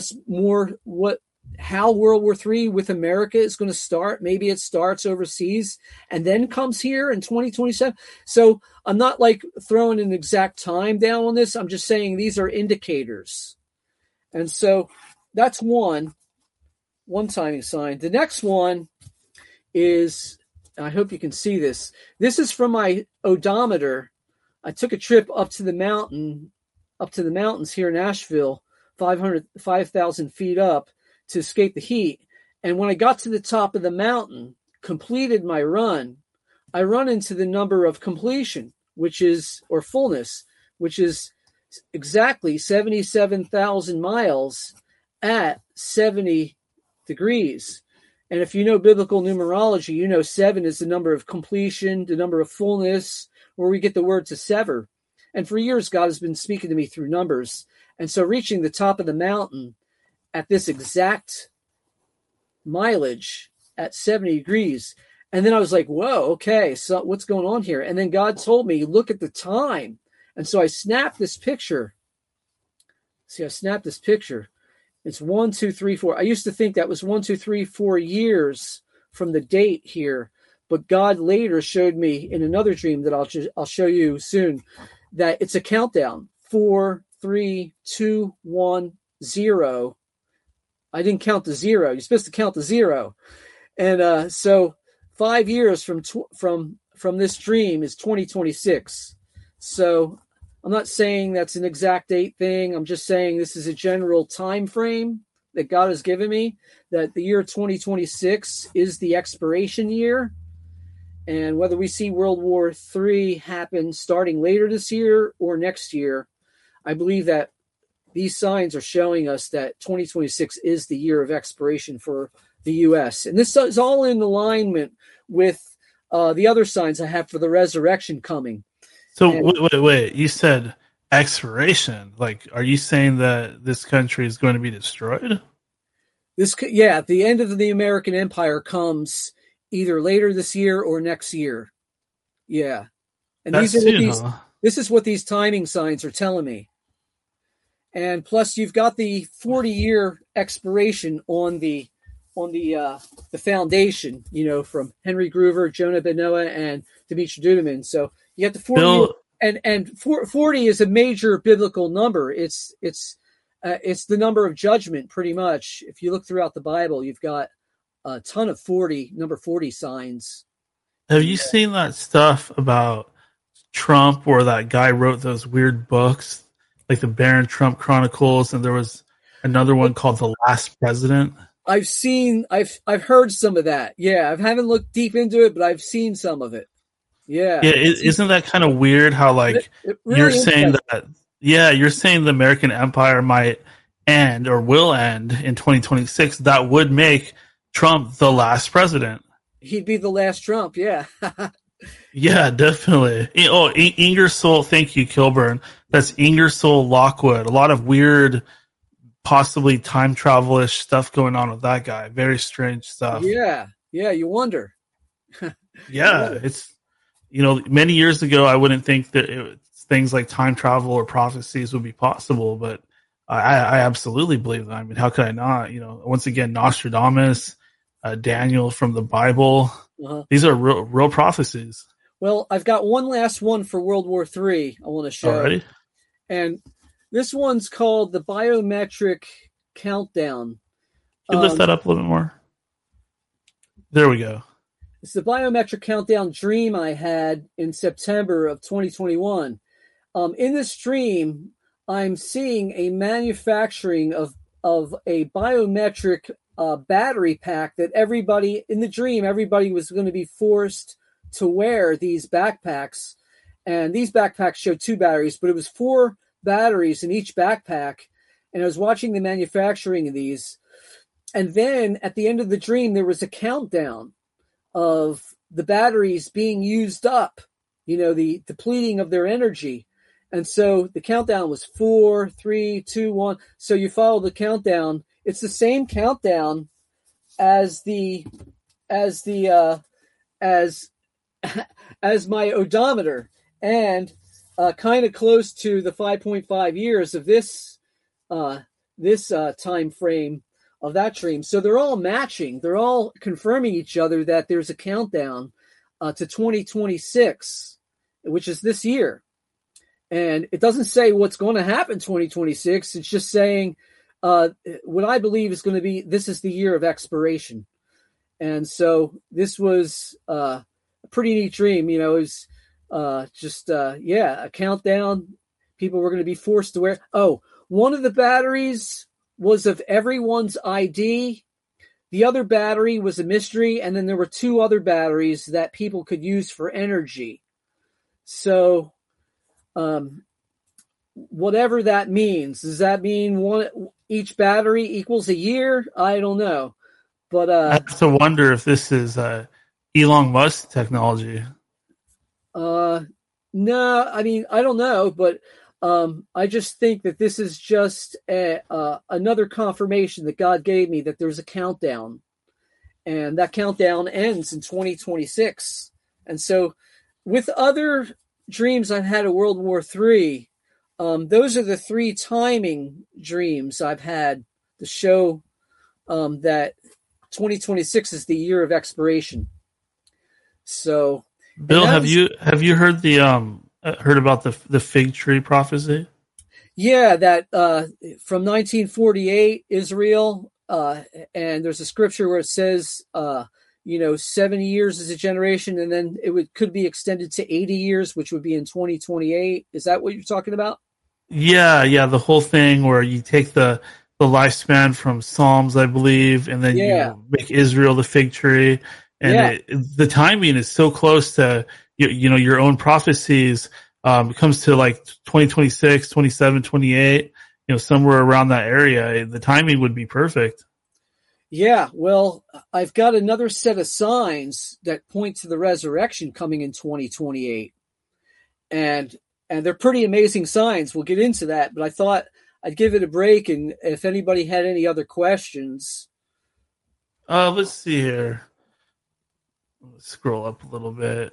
how World War III with America is going to start. Maybe it starts overseas and then comes here in 2027. So I'm not throwing an exact time down on this. I'm just saying these are indicators. And so that's one timing sign. The next one is, I hope you can see this. This is from my odometer. I took a trip up to the mountains here in Asheville, 5,000 feet up, to escape the heat. And when I got to the top of the mountain, completed my run, I run into the number of completion, or fullness, which is exactly 77,000 miles at 70 degrees. And if you know biblical numerology, 7 is the number of completion, the number of fullness, where we get the word to sever. And for years, God has been speaking to me through numbers. And so reaching the top of the mountain at this exact mileage at 70 degrees. And then I was like, whoa, okay, so what's going on here? And then God told me, look at the time. And so I snapped this picture. It's 1, 2, 3, 4. I used to think that was 1, 2, 3, 4 years from the date here. But God later showed me in another dream that I'll show you soon that it's a countdown. 4, 3, 2, 1, 0. I didn't count the 0. You're supposed to count the 0. And so 5 years from this dream is 2026. So I'm not saying that's an exact date thing. I'm just saying this is a general time frame that God has given me, that the year 2026 is the expiration year. And whether we see World War III happen starting later this year or next year, I believe that these signs are showing us that 2026 is the year of expiration for the U.S. And this is all in alignment with the other signs I have for the resurrection coming. So wait. You said expiration. Like, are you saying that this country is going to be destroyed? The end of the American Empire comes either later this year or next year. Yeah. And this is what these timing signs are telling me. And plus you've got the 40-year expiration on the foundation, from Henry Groover, Jonah Benoah, and Dimitri Duduman. So you have the 40 and 40 is a major biblical number. It's the number of judgment, pretty much. If you look throughout the Bible, you've got a ton of number 40 signs. Have you seen that stuff about Trump where that guy wrote those weird books, like the Barron Trump Chronicles, and there was another one called The Last President? I've heard some of that. Yeah, I haven't looked deep into it, but I've seen some of it. Yeah. Yeah, isn't that kind of weird how it really you're saying that you're saying the American Empire might end or will end in 2026. That would make Trump the last president. He'd be the last Trump, yeah. Yeah, definitely. Oh, Ingersoll, thank you, Kilburn. That's Ingersoll Lockwood. A lot of weird, possibly time travel-ish stuff going on with that guy. Very strange stuff. Yeah, you wonder. Yeah, it's, many years ago, I wouldn't think that things like time travel or prophecies would be possible, but I absolutely believe that. I mean, how could I not? Once again, Nostradamus, Daniel from the Bible. Uh-huh. These are real prophecies. Well, I've got one last one for World War III I want to show. Alrighty. And this one's called the Biometric Countdown. Can you lift that up a little bit more? There we go. It's the Biometric Countdown dream I had in September of 2021. In this dream, I'm seeing a manufacturing of a biometric battery pack that everybody was going to be forced to wear these backpacks. And these backpacks showed 2 batteries, but it was 4 batteries in each backpack. And I was watching the manufacturing of these. And then at the end of the dream, there was a countdown of the batteries being used up, the depleting of their energy. And so the countdown was 4, 3, 2, 1. So you follow the countdown. It's the same countdown as my odometer, and kind of close to the 5.5 years of this time frame of that dream. So they're all matching. They're all confirming each other that there's a countdown to 2026, which is this year. And it doesn't say what's going to happen 2026. It's just saying what I believe is going to be, this is the year of expiration. And so this was a pretty neat dream. It was a countdown. People were going to be forced to wear. Oh, one of the batteries was of everyone's ID. The other battery was a mystery. And then there were 2 other batteries that people could use for energy. So whatever that means, does that mean each battery equals a year? I don't know. But I have to wonder if this is Elon Musk technology. No, I mean, I don't know, but I just think that this is just another confirmation that God gave me that there's a countdown, and that countdown ends in 2026. And so with other dreams I've had of World War III, those are the 3 timing dreams I've had to show that 2026 is the year of expiration. So, Bill, have you heard heard about the fig tree prophecy? Yeah, that from 1948 Israel, and there's a scripture where it says 70 years is a generation, and then could be extended to 80 years, which would be in 2028. Is that what you're talking about? Yeah, the whole thing where you take the lifespan from Psalms, I believe, and then you make Israel the fig tree, and the timing is so close to your own prophecies. It comes to like 2026, 27, 28, somewhere around that area, the timing would be perfect. Yeah, well, I've got another set of signs that point to the resurrection coming in 2028. And they're pretty amazing signs. We'll get into that, but I thought I'd give it a break, and if anybody had any other questions. Let's see here. Let's scroll up a little bit.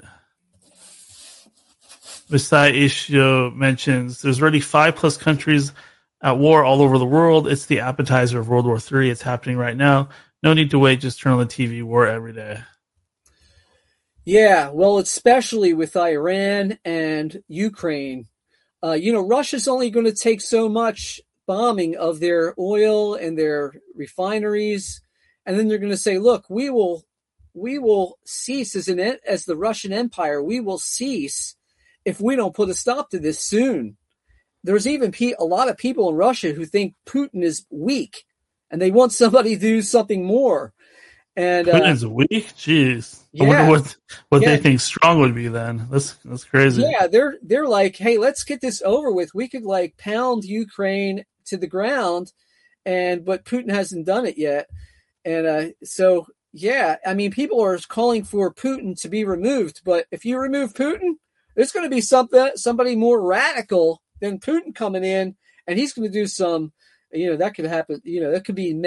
Messiah Ishio mentions there's already 5+ countries at war all over the world. It's the appetizer of World War III. It's happening right now. No need to wait. Just turn on the TV. War every day. Yeah, well, especially with Iran and Ukraine. Russia's only going to take so much bombing of their oil and their refineries, and then they're going to say, look, we will cease as the Russian Empire. We will cease if we don't put a stop to this soon. There's even a lot of people in Russia who think Putin is weak, and they want somebody to do something more. And Putin's weak? Jeez. Yeah, I wonder what they think strong would be then. That's crazy. Yeah, they're like, hey, let's get this over with. We could pound Ukraine to the ground, but Putin hasn't done it yet. And so, yeah, I mean, people are calling for Putin to be removed. But if you remove Putin, there's going to be somebody more radical than Putin coming in, and he's going to do some, that could happen. That could be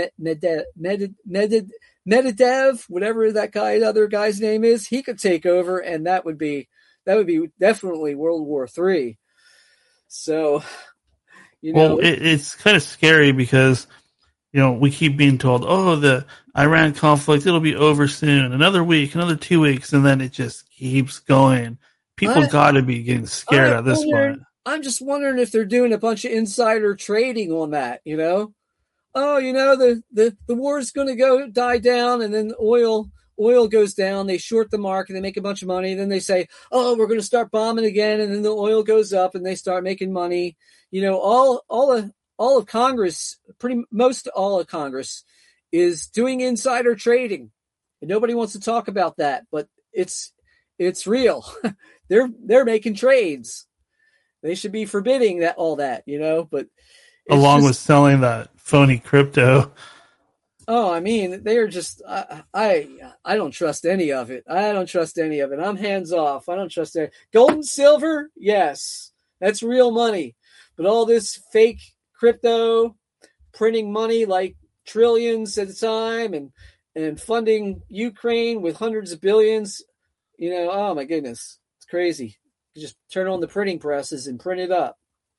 Medvedev, whatever other guy's name is. He could take over, and that would be definitely World War III. So, it's kind of scary because we keep being told, oh, the Iran conflict, it'll be over soon. Another week, another 2 weeks, and then it just keeps going. People got to be getting scared at this point. I'm just wondering if they're doing a bunch of insider trading on that, Oh, the war is going to die down, and then oil goes down. They short the market, they make a bunch of money. Then they say, oh, we're going to start bombing again, and then the oil goes up, and they start making money. All of Congress, most all of Congress, is doing insider trading, and nobody wants to talk about that, but it's real. They're making trades. They should be forbidding all that, but along with selling that phony crypto. Oh, I mean, they are just. I don't trust any of it. I'm hands off. I don't trust it. Gold and silver, yes, that's real money. But all this fake crypto, printing money like trillions at a time, and funding Ukraine with hundreds of billions. Oh my goodness, it's crazy. You just turn on the printing presses and print it up.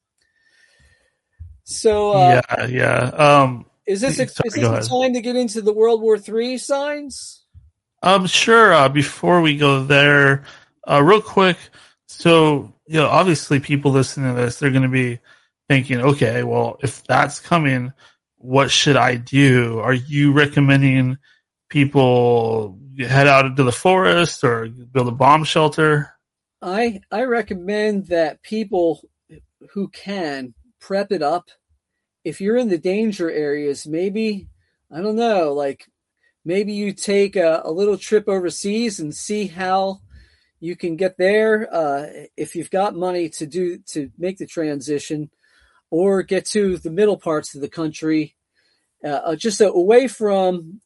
So yeah. Is this a time to get into the World War III signs? Sure. Before we go there, real quick. So obviously, people listening to this, they're going to be thinking, okay, well, if that's coming, what should I do? Are you recommending people head out into the forest or build a bomb shelter? I recommend that people who can prep it up. If you're in the danger areas, maybe, I don't know, maybe you take a little trip overseas and see how you can get there. If you've got money to make the transition, or get to the middle parts of the country, just away from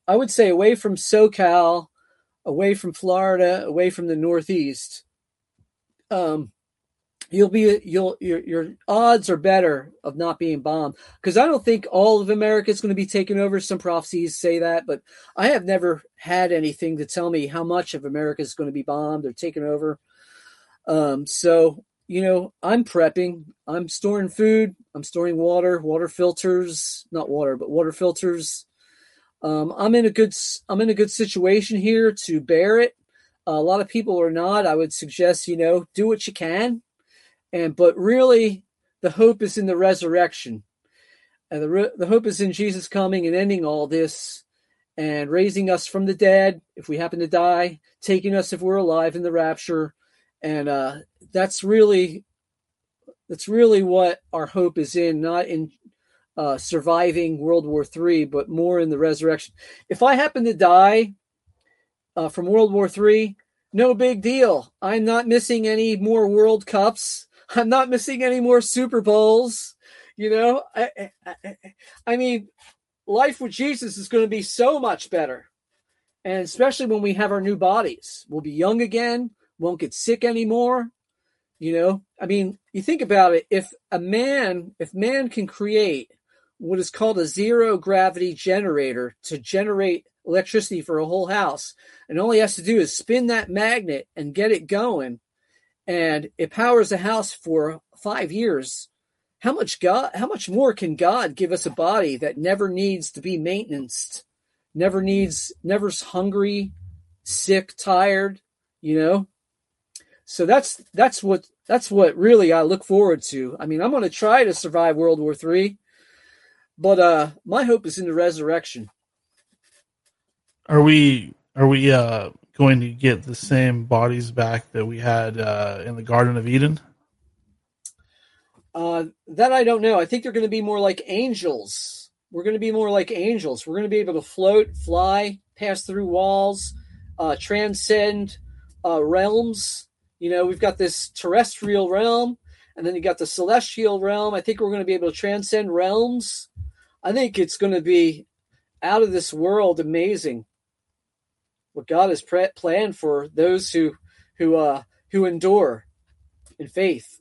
SoCal, away from Florida, away from the Northeast. Your odds are better of not being bombed, because I don't think all of America is going to be taken over. Some prophecies say that, but I have never had anything to tell me how much of America is going to be bombed or taken over. So I'm prepping. I'm storing food. I'm storing water filters, not water, but water filters. I'm in a good situation here to bear it. A lot of people are not. I would suggest, do what you can. But really, the hope is in the resurrection. And the hope is in Jesus coming and ending all this and raising us from the dead if we happen to die, taking us if we're alive in the rapture. And that's really what our hope is in, not in surviving World War III, but more in the resurrection. If I happen to die from World War III, no big deal. I'm not missing any more World Cups. I'm not missing any more Super Bowls. You know, I mean, life with Jesus is going to be so much better. And especially when we have our new bodies, we'll be young again, won't get sick anymore. You know, I mean, you think about it. If man can create what is called a zero gravity generator to generate electricity for a whole house, and all he has to do is spin that magnet and get it going, and it powers a house for 5 years. How much more can God give us a body that never needs to be maintained, never's hungry, sick, tired, you know? So that's what really I look forward to. I mean, I'm going to try to survive World War III, but my hope is in the resurrection. Are we going to get the same bodies back that we had in the Garden of Eden? That I don't know. I think they're going to be more like angels. We're going to be more like angels. We're going to be able to float, fly, pass through walls, transcend realms. You know, we've got this terrestrial realm, and then you got the celestial realm. I think we're going to be able to transcend realms. I think it's going to be out of this world amazing what God has planned for those who endure in faith.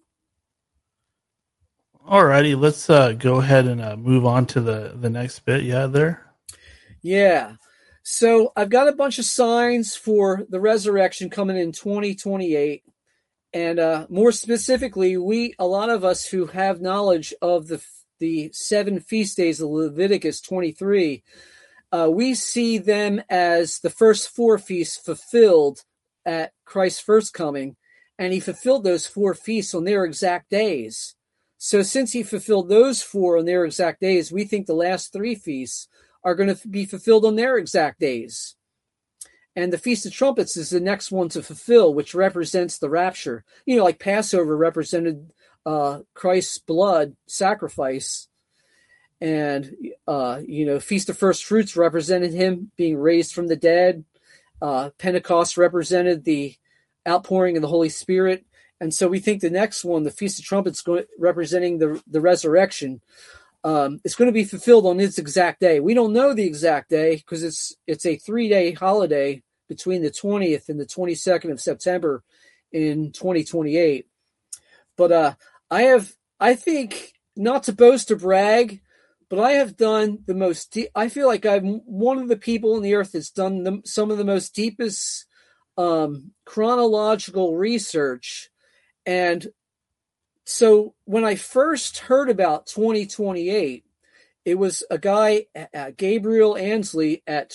Alrighty, let's go ahead and move on to the next bit. Yeah, there. Yeah. So I've got a bunch of signs for the resurrection coming in 2028. And more specifically, a lot of us who have knowledge of the 7 feast days of Leviticus 23, we see them as the first 4 feasts fulfilled at Christ's first coming. And he fulfilled those 4 feasts on their exact days. So since he fulfilled those 4 on their exact days, we think the last 3 feasts are going to be fulfilled on their exact days. And the Feast of Trumpets is the next one to fulfill, which represents the rapture. You know, like Passover represented Christ's blood sacrifice. And, Feast of First Fruits represented him being raised from the dead. Pentecost represented the outpouring of the Holy Spirit. And so we think the next one, the Feast of Trumpets, representing the resurrection, it's going to be fulfilled on its exact day. We don't know the exact day because it's a 3-day holiday between the 20th and the 22nd of September in 2028. But I think, not to boast or brag, but I have done the most. I feel like I'm one of the people on the earth that's done some of the most deepest chronological research. And so when I first heard about 2028, it was a guy, Gabriel Ansley, at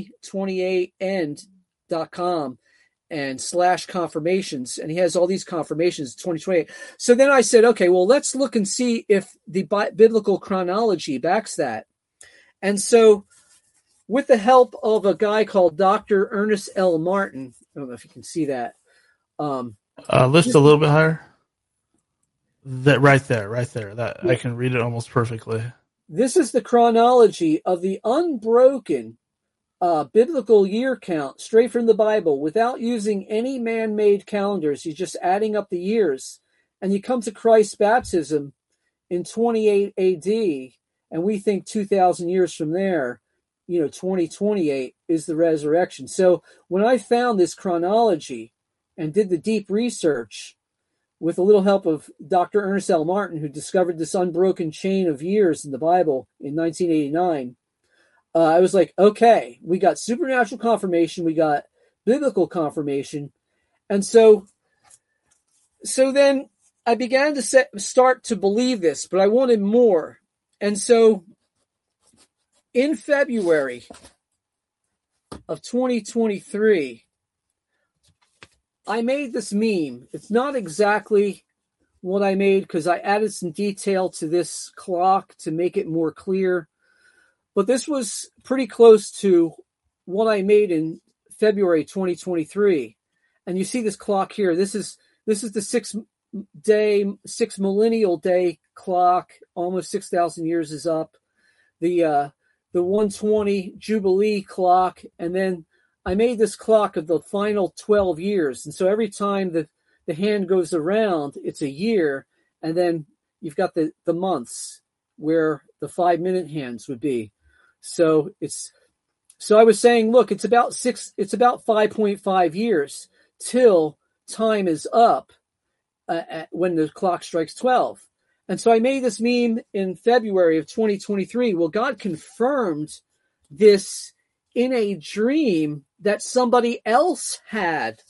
2028end.com and /confirmations. And he has all these confirmations, 2028. So then I said, okay, well, let's look and see if the biblical chronology backs that. And so with the help of a guy called Dr. Ernest L. Martin, I don't know if you can see that. Lift a little bit higher. That right there. That I can read it almost perfectly. This is the chronology of the unbroken biblical year count straight from the Bible without using any man-made calendars. You're just adding up the years. And you come to Christ's baptism in 28 AD, and we think 2,000 years from there, 2028 is the resurrection. So when I found this chronology and did the deep research with a little help of Dr. Ernest L. Martin, who discovered this unbroken chain of years in the Bible in 1989, I was like, okay, we got supernatural confirmation, we got biblical confirmation. And so then I began to start to believe this, but I wanted more. And so in February of 2023, I made this meme. It's not exactly what I made because I added some detail to this clock to make it more clear. But this was pretty close to what I made in February 2023. And you see this clock here. This is the 6 millennial day clock. Almost 6,000 years is up. The 120 Jubilee clock, and then I made this clock of the final 12 years. And so every time the hand goes around, it's a year, and then you've got the months. where the 5-minute hands would be. So I was saying, look, it's about 5.5 years till time is up when the clock strikes 12. And so I made this meme in February of 2023. Well, God confirmed this in a dream that somebody else had.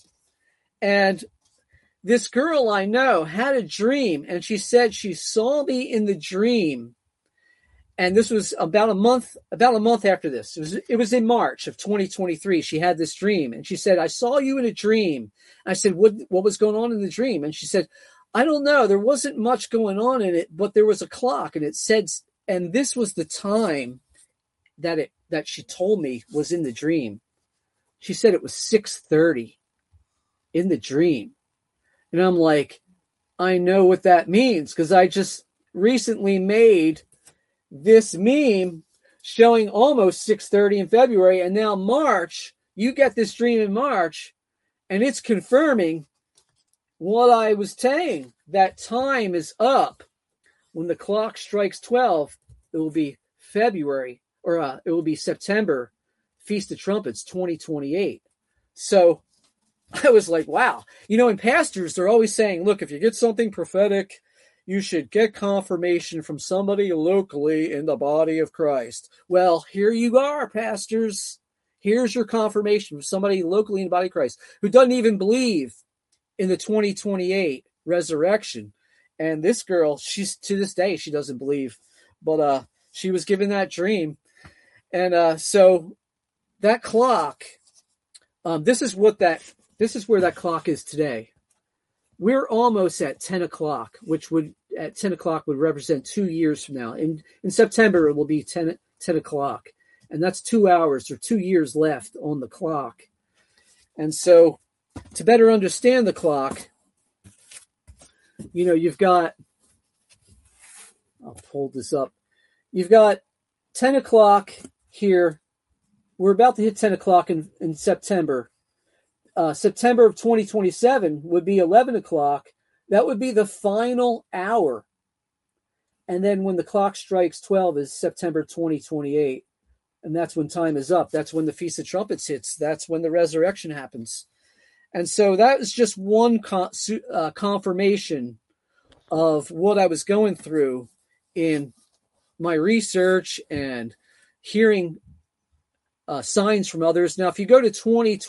And this girl I know had a dream, and she said she saw me in the dream. And this was about a month after this. It was in March of 2023. She had this dream, and she said, I saw you in a dream. I said, what was going on in the dream? And she said, I don't know. There wasn't much going on in it, but there was a clock, and it said, and this was the time that she told me was in the dream. She said it was 6:30 in the dream. And I'm like, I know what that means, because I just recently made this meme showing almost 6:30 in February, and now March, you get this dream in March, and it's confirming what I was saying, that time is up. When the clock strikes 12, it will be February, or it will be September, Feast of Trumpets 2028. So I was like, wow. And pastors, they're always saying, look, if you get something prophetic, you should get confirmation from somebody locally in the body of Christ. Well, here you are, pastors. Here's your confirmation from somebody locally in the body of Christ who doesn't even believe in the 2028 resurrection. And this girl, she's to this day, she doesn't believe, but she was given that dream. And so that clock, this is where that clock is today. We're almost at 10 o'clock, which would represent 2 years from now. In September, it will be 10 o'clock. And that's 2 hours or 2 years left on the clock. And so to better understand the clock, you've got, I'll pull this up. You've got 10 o'clock here. We're about to hit 10 o'clock in September. September of 2027 would be 11 o'clock. That would be the final hour. And then when the clock strikes 12 is September 2028. And that's when time is up. That's when the Feast of Trumpets hits. That's when the resurrection happens. And so that is just one confirmation of what I was going through in my research and hearing signs from others. Now, if you go to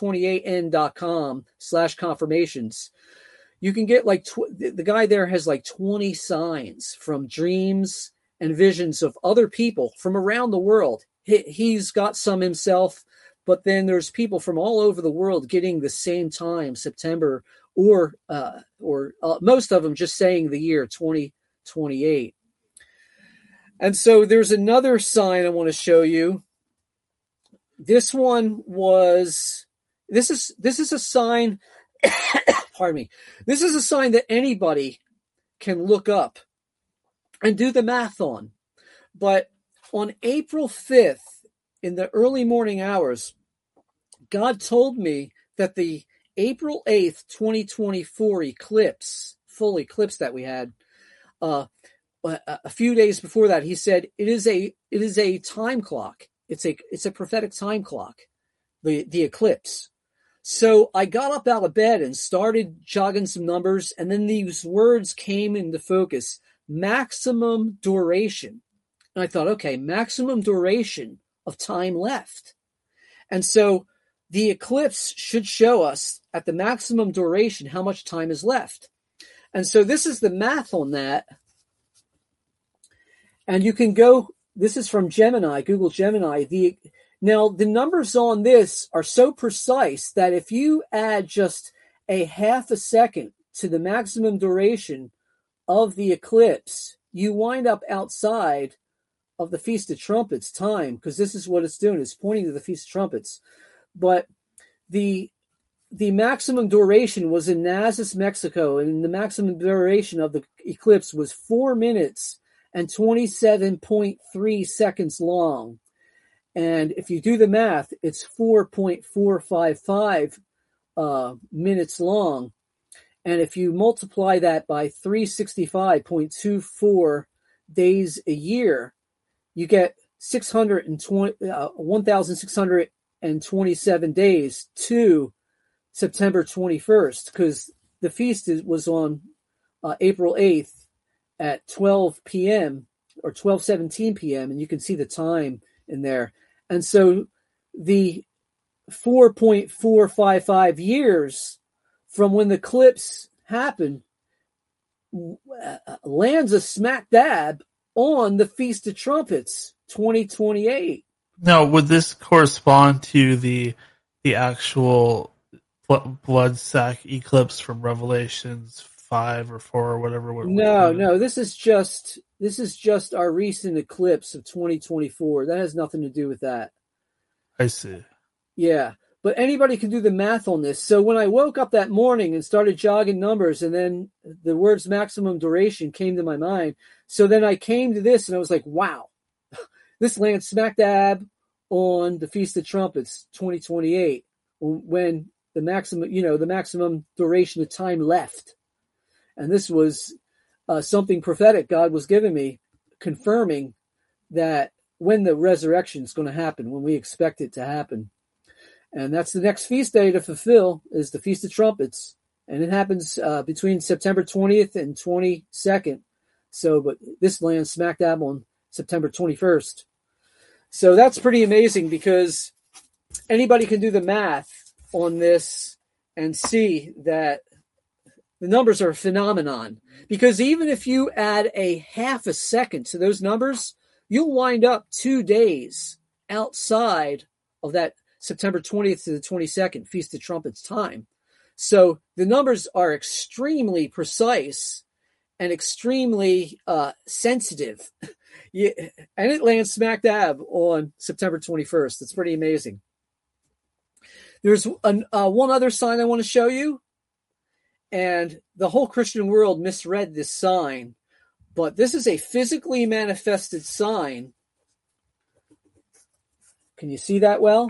2028n.com/confirmations, you can get the guy there has 20 signs from dreams and visions of other people from around the world. He's got some himself, but then there's people from all over the world getting the same time, September, or most of them just saying the year 2028. And so there's another sign I want to show you. This is a sign, pardon me. This is a sign that anybody can look up and do the math on. But on April 5th, in the early morning hours, God told me that the April 8th, 2024 full eclipse that we had, a few days before that, he said, it is a time clock. It's a prophetic time clock, the eclipse. So I got up out of bed and started jogging some numbers, and then these words came into focus: maximum duration. And I thought, okay, maximum duration of time left. And so the eclipse should show us at the maximum duration how much time is left. And so this is the math on that. And you can go, this is from Gemini, Google Gemini. Now, the numbers on this are so precise that if you add just a half a second to the maximum duration of the eclipse, you wind up outside of the Feast of Trumpets time, because this is what it's doing. It's pointing to the Feast of Trumpets. But the maximum duration was in Nazas, Mexico, and the maximum duration of the eclipse was 4 minutes and 27.3 seconds long. And if you do the math, it's 4.455 minutes long. And if you multiply that by 365.24 days a year, you get 1,627 days to September 21st, because the feast was on April 8th at 12 p.m. or 12:17 p.m., and you can see the time in there. And so the 4.455 years from when the eclipse happened lands us smack dab on the Feast of Trumpets 2028. Now, would this correspond to the actual blood sac eclipse from Revelations 5 or 4 or whatever? No. This is just our recent eclipse of 2024. That has nothing to do with that. I see. Yeah, but anybody can do the math on this. So when I woke up that morning and started jogging numbers, and then the words maximum duration came to my mind. So then I came to this and I was like, wow, this lands smack dab on the Feast of Trumpets 2028, when the maximum duration of time left. And this was something prophetic God was giving me, confirming that when the resurrection is going to happen, when we expect it to happen. And that's the next feast day to fulfill, is the Feast of Trumpets. And it happens between September 20th and 22nd. So, but this lands smack dab on September 21st. So that's pretty amazing, because anybody can do the math on this and see that the numbers are a phenomenon. Because even if you add a half a second to those numbers, you'll wind up 2 days outside of that September 20th to the 22nd Feast of Trumpets time. So the numbers are extremely precise and extremely sensitive. Yeah, and it lands smack dab on September 21st. It's pretty amazing. There's one other sign I want to show you. And the whole Christian world misread this sign. But this is a physically manifested sign. Can you see that well?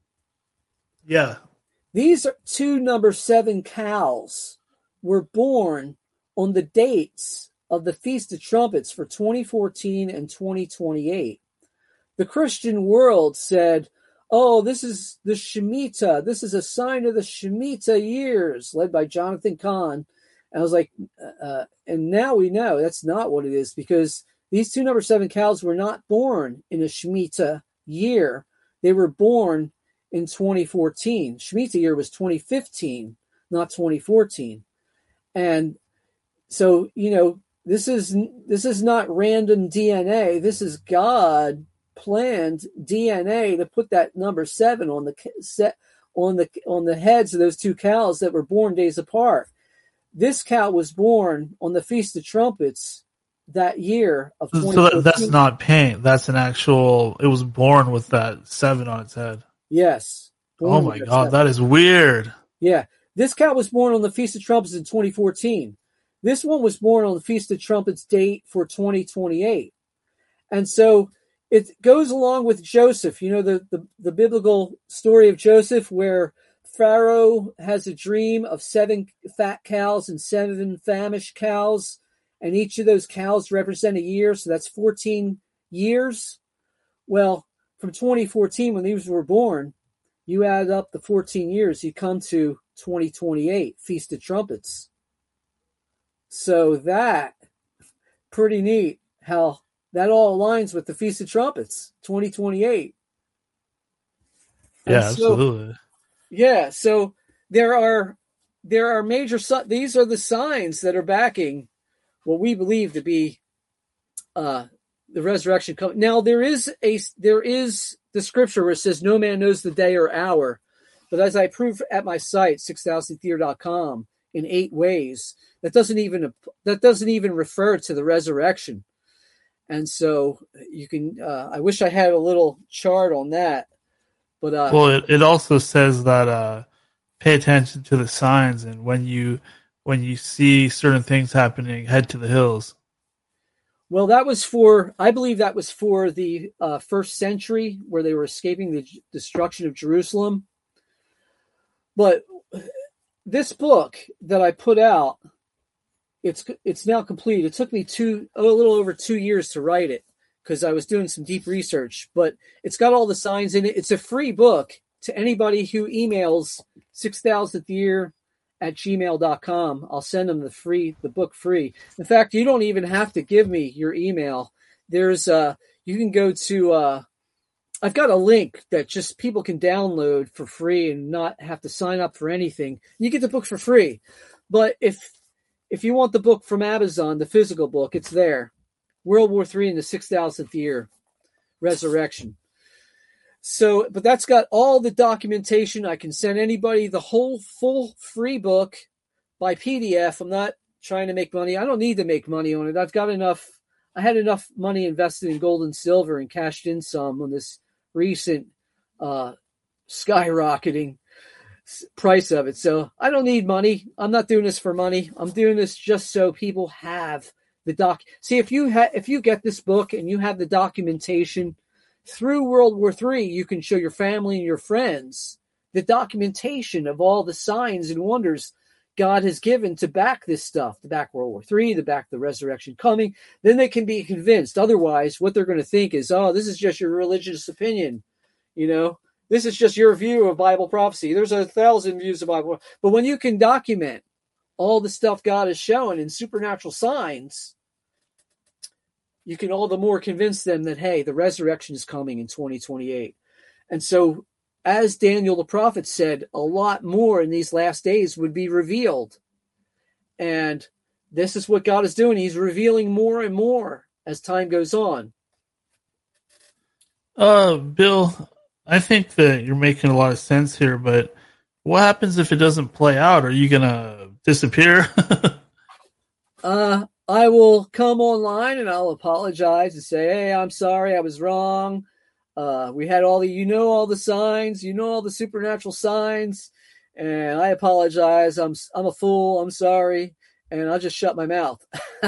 Yeah. These are 2 number 7 cows were born on the dates of the Feast of Trumpets for 2014 and 2028. The Christian world said, oh, this is the Shemitah. This is a sign of the Shemitah years, led by Jonathan Cahn. And I was like, and now we know that's not what it is, because these 2 number 7 cows were not born in a Shemitah year. They were born in 2014. Shemitah year was 2015, not 2014. And so, this is not random DNA. This is God planned DNA to put that number 7 on the heads of those 2 cows that were born days apart. This cow was born on the Feast of Trumpets that year of 2014. So that's not paint. That's an actual. It was born with that 7 on its head. Yes. Oh my God, that is weird. Yeah, this cow was born on the Feast of Trumpets in 2014. This one was born on the Feast of Trumpets date for 2028. And so it goes along with Joseph, the biblical story of Joseph, where Pharaoh has a dream of 7 fat cows and 7 famished cows, and each of those cows represent a year, so that's 14 years. Well, from 2014, when these were born, you add up the 14 years, you come to 2028, Feast of Trumpets. So that, pretty neat how that all aligns with the Feast of Trumpets, 2028. Yeah, absolutely. Yeah, so there are major, these are the signs that are backing what we believe to be the resurrection coming. Now there is the scripture where it says no man knows the day or hour, but as I prove at my site 6000theater.com in 8 ways, that doesn't even refer to the resurrection. And so you can I wish I had a little chart on that, but well, it also says that pay attention to the signs, and when you see certain things happening, head to the hills. Well, I believe that was for the first century, where they were escaping the destruction of Jerusalem. But this book that I put out it's now complete. It took me a little over 2 years to write it because I was doing some deep research, but it's got all the signs in it. It's a free book to anybody who emails 6000th year at gmail.com. I'll send them the book free. In fact, you don't even have to give me your email. There's you can go to I've got a link that just people can download for free and not have to sign up for anything. You get the book for free. But if you want the book from Amazon, the physical book, it's there. World War III in the 6000th year, Resurrection. So, but that's got all the documentation. I can send anybody the whole full free book by PDF. I'm not trying to make money. I don't need to make money on it. I've got enough. I had enough money invested in gold and silver and cashed in some on this recent skyrocketing price of it. So I don't need money. I'm not doing this for money. I'm doing this just so people have the doc. See, if you get this book and you have the documentation through World War III, you can show your family and your friends the documentation of all the signs and wonders God has given to back this stuff, to back World War III, to back the resurrection coming. Then they can be convinced. Otherwise, what they're going to think is, oh, this is just your religious opinion. This is just your view of Bible prophecy. There's 1,000 views of Bible. But when you can document all the stuff God is showing in supernatural signs, you can all the more convince them that, hey, the resurrection is coming in 2028. And so, as Daniel the prophet said, a lot more in these last days would be revealed. And this is what God is doing. He's revealing more and more as time goes on. Bill, I think that you're making a lot of sense here, but what happens if it doesn't play out? Are you going to disappear? I will come online and I'll apologize and say, hey, I'm sorry, I was wrong. We had all the signs, all the supernatural signs, and I apologize. I'm a fool. I'm sorry. And I'll just shut my mouth.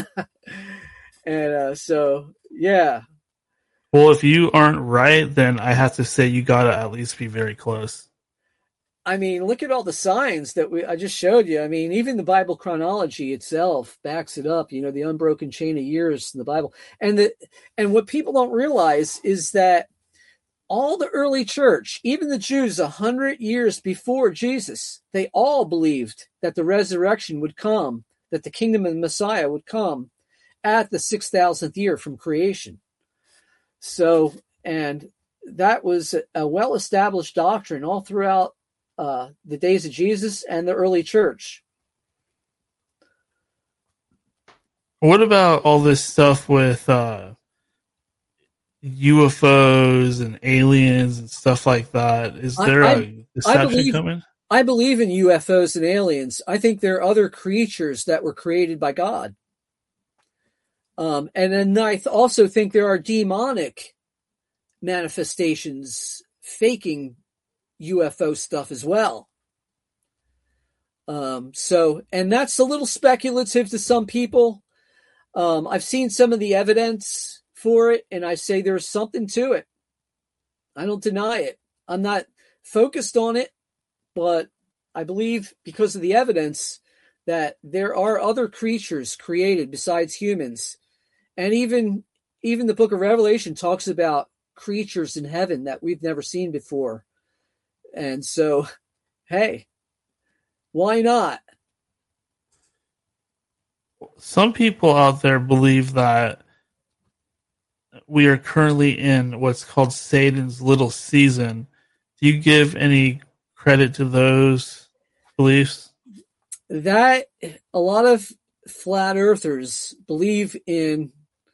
And so, yeah. Well, if you aren't right, then I have to say you got to at least be very close. I mean, look at all the signs that I just showed you. I mean, even the Bible chronology itself backs it up, the unbroken chain of years in the Bible. And what people don't realize is that all the early church, even the Jews 100 years before Jesus, they all believed that the resurrection would come, that the kingdom of the Messiah would come at the 6,000th year from creation. So, and that was a well-established doctrine all throughout the days of Jesus and the early church. What about all this stuff with UFOs and aliens and stuff like that? Is there a deception coming? I believe in UFOs and aliens. I think there are other creatures that were created by God. And then I also think there are demonic manifestations faking UFO stuff as well. And that's a little speculative to some people. I've seen some of the evidence for it, and I say there's something to it. I don't deny it. I'm not focused on it, but I believe because of the evidence that there are other creatures created besides humans. And even the book of Revelation talks about creatures in heaven that we've never seen before. And so, hey, why not? Some people out there believe that we are currently in what's called Satan's little season. Do you give any credit to those beliefs? That a lot of flat earthers believe in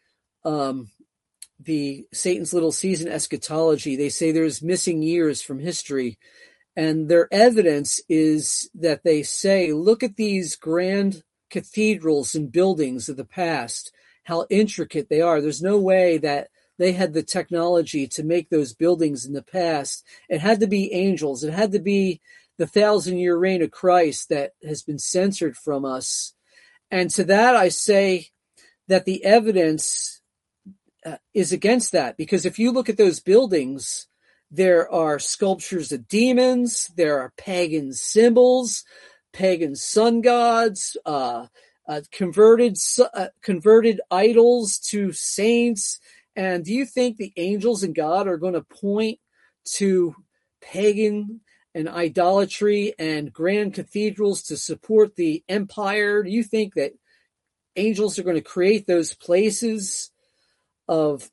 the Satan's little season eschatology. They say there's missing years from history. And their evidence is that they say, look at these grand cathedrals and buildings of the past, how intricate they are. There's no way that they had the technology to make those buildings in the past. It had to be angels. It had to be the 1,000-year reign of Christ that has been censored from us. And to that, I say that the evidence is against that, because if you look at those buildings, there are sculptures of demons, there are pagan symbols, pagan sun gods, converted idols to saints. And do you think the angels and God are going to point to pagan and idolatry and grand cathedrals to support the empire? Do you think that angels are going to create those places of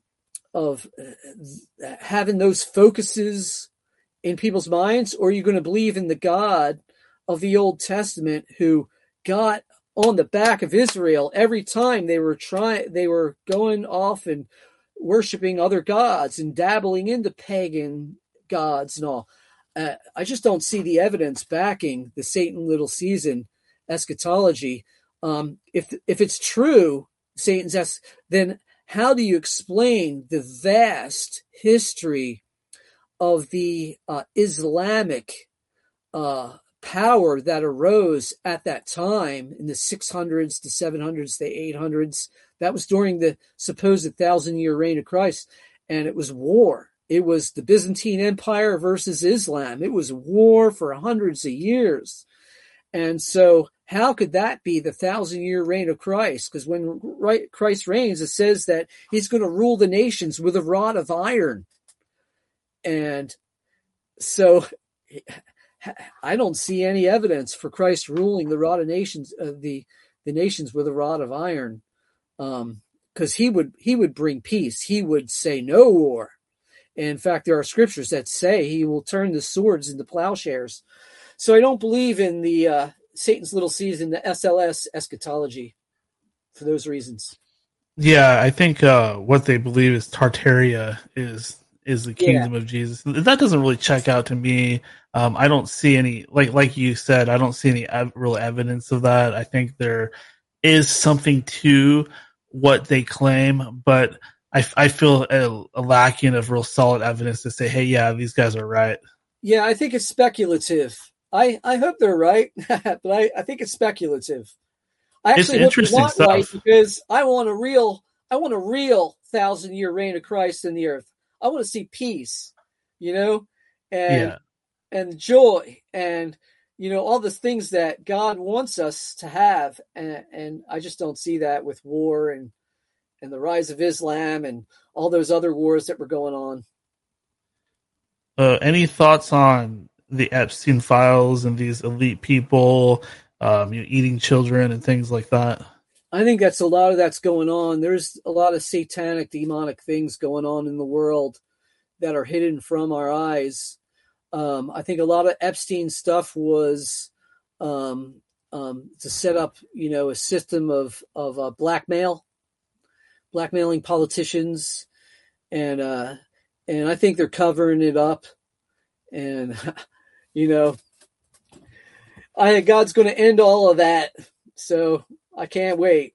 having those focuses in people's minds? Or are you going to believe in the God of the Old Testament who got on the back of Israel every time they were going off and worshiping other gods and dabbling into pagan gods and all? I just don't see the evidence backing the Satan little season eschatology. If it's true, then how do you explain the vast history of the Islamic power that arose at that time in the 600s, the 700s, the 800s? That was during the supposed 1,000-year reign of Christ, and it was war. It was the Byzantine Empire versus Islam. It was war for hundreds of years. And so how could that be the 1,000-year reign of Christ? Because when Christ reigns, it says that he's going to rule the nations with a rod of iron. And so I don't see any evidence for Christ ruling the rod of nations, the nations with a rod of iron. Because he would bring peace. He would say no war. In fact, there are scriptures that say he will turn the swords into plowshares. So I don't believe in the Satan's little season, the SLS eschatology, for those reasons. Yeah, I think what they believe is Tartaria is the kingdom of Jesus. That doesn't really check out to me. I don't see any, like you said, I don't see any real evidence of that. I think there is something to what they claim, but I feel a lacking of real solid evidence to say, hey, yeah, these guys are right. Yeah, I think it's speculative. I hope they're right, but I think it's speculative. I actually hope they're not right, because I want a real 1,000-year reign of Christ in the earth. I want to see peace, and joy, and all the things that God wants us to have, and I just don't see that with war and the rise of Islam and all those other wars that were going on. Any thoughts on the Epstein files and these elite people eating children and things like that? I think a lot of that's going on. There's a lot of satanic, demonic things going on in the world that are hidden from our eyes. I think a lot of Epstein stuff was to set up, a system of blackmailing politicians, and I think they're covering it up. And God's going to end all of that, so I can't wait.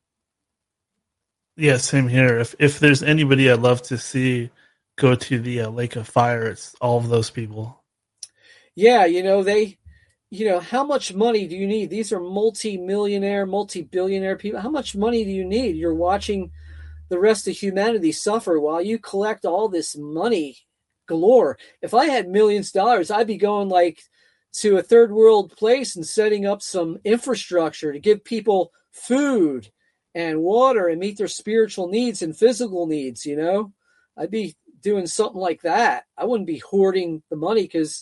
Yeah, same here. If there's anybody I'd love to see go to the lake of fire, it's all of those people. Yeah, how much money do you need? These are multi-millionaire, multi-billionaire people. How much money do you need? You're watching the rest of humanity suffer while you collect all this money galore. If I had millions of dollars, I'd be going to a third world place and setting up some infrastructure to give people food and water and meet their spiritual needs and physical needs. I'd be doing something like that. I wouldn't be hoarding the money, because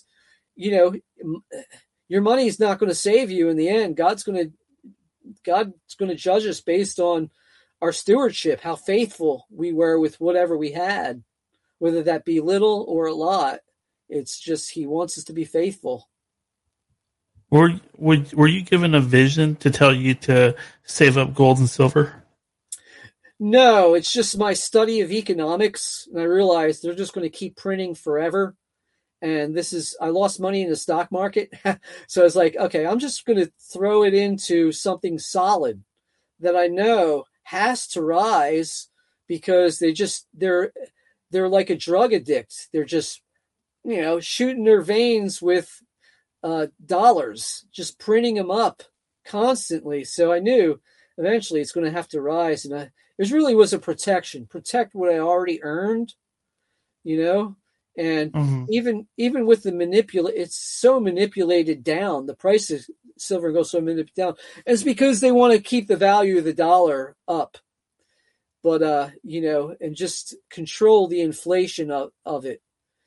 your money is not going to save you in the end. God's going to judge us based on our stewardship, how faithful we were with whatever we had, whether that be little or a lot. It's just he wants us to be faithful. Were you given a vision to tell you to save up gold and silver? No, it's just my study of economics, and I realized they're just going to keep printing forever. And I lost money in the stock market. So I was like, okay, I'm just going to throw it into something solid that I know has to rise, because they're like a drug addict. They're just, shooting their veins with dollars, just printing them up constantly. So I knew eventually it's going to have to rise. And it really was a protect what I already earned, And Hmm. even with the it's so manipulated down. The price of silver and gold so manipulated down. And it's because they want to keep the value of the dollar up, but and just control the inflation of it.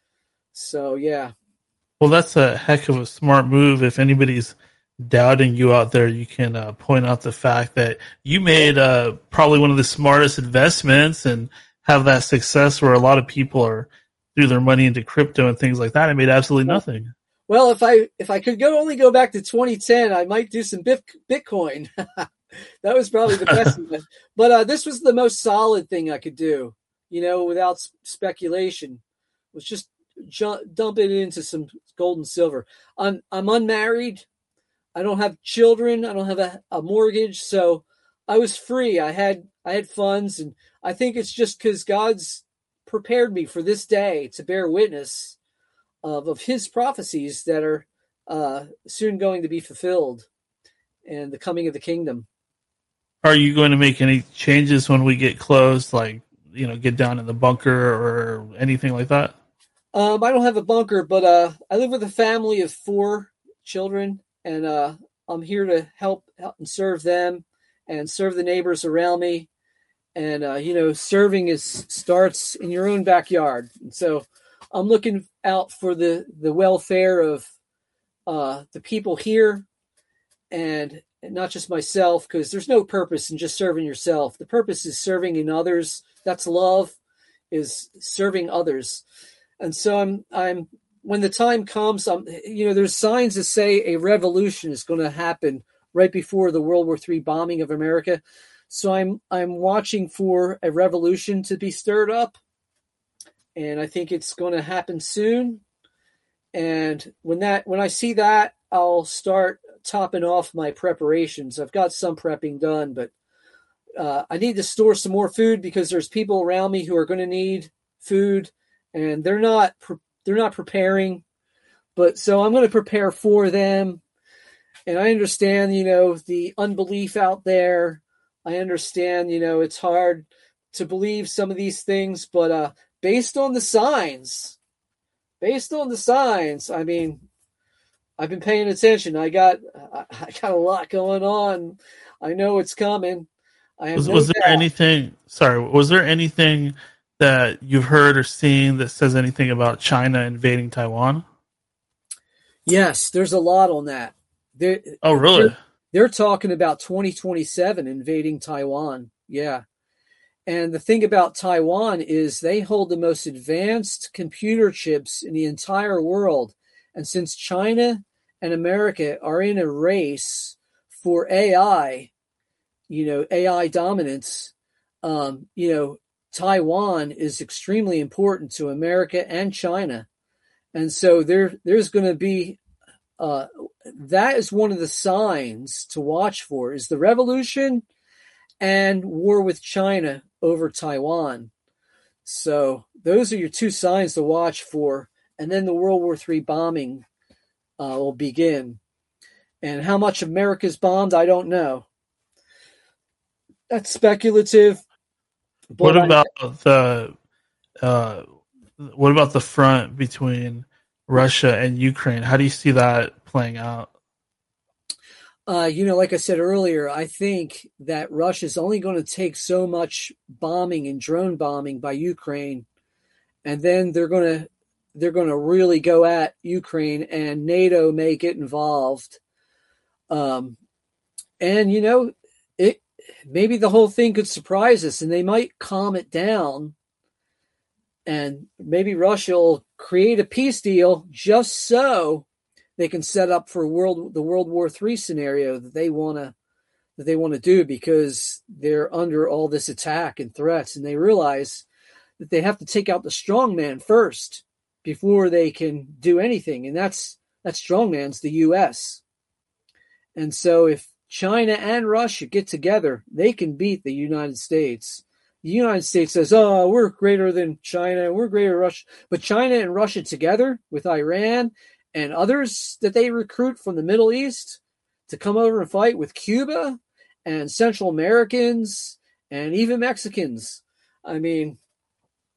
So yeah. Well, that's a heck of a smart move. If anybody's doubting you out there, you can point out the fact that you made probably one of the smartest investments and have that success where a lot of people are threw their money into crypto and things like that and made absolutely nothing. Well, if I could only go back to 2010, I might do some Bitcoin. That was probably the best. But this was the most solid thing I could do, without speculation. Was just dump it into some gold and silver. I'm unmarried. I don't have children. I don't have a mortgage, so I was free. I had funds, and I think it's just because God's prepared me for this day to bear witness of His prophecies that are soon going to be fulfilled, and the coming of the kingdom. Are you going to make any changes when we get close, like get down in the bunker or anything like that? I don't have a bunker, but I live with a family of 4 children, and I'm here to help and serve them and serve the neighbors around me. And serving starts in your own backyard. And so I'm looking out for the welfare of the people here, and not just myself, because there's no purpose in just serving yourself. The purpose is serving in others. That's love, is serving others. And so I'm when the time comes, there's signs that say a revolution is going to happen right before the World War III bombing of America. So I'm watching for a revolution to be stirred up, and I think it's going to happen soon. And when I see that, I'll start topping off my preparations. I've got some prepping done, but I need to store some more food because there's people around me who are going to need food, and they're not preparing. But so I'm going to prepare for them. And I understand, the unbelief out there. I understand, it's hard to believe some of these things, but based on the signs, I mean, I've been paying attention. I got a lot going on. I know it's coming. Was there anything? Sorry, was there anything that you've heard or seen that says anything about China invading Taiwan? Yes, there's a lot on that. Oh, really? They're talking about 2027 invading Taiwan. Yeah. And the thing about Taiwan is they hold the most advanced computer chips in the entire world. And since China and America are in a race for AI, AI dominance, Taiwan is extremely important to America and China. And so there's going to be, that is one of the signs to watch for, is the revolution and war with China over Taiwan. So those are your 2 signs to watch for. And then the World War III bombing will begin. And how much America's bombed, I don't know. That's speculative. What about what about the front between Russia and Ukraine? How do you see that playing out? Like I said earlier, I think that Russia's only going to take so much bombing and drone bombing by Ukraine, and then they're going to really go at Ukraine, and NATO may get involved. And maybe the whole thing could surprise us, and they might calm it down, and maybe Russia will create a peace deal just so they can set up for the World War III scenario that they want to do, because they're under all this attack and threats, and they realize that they have to take out the strong man first before they can do anything, and that strong man's the U.S. And so if China and Russia get together, they can beat the United States. The United States says, "Oh, we're greater than China, we're greater than Russia," but China and Russia together with Iran and others that they recruit from the Middle East to come over and fight, with Cuba and Central Americans and even Mexicans. I mean,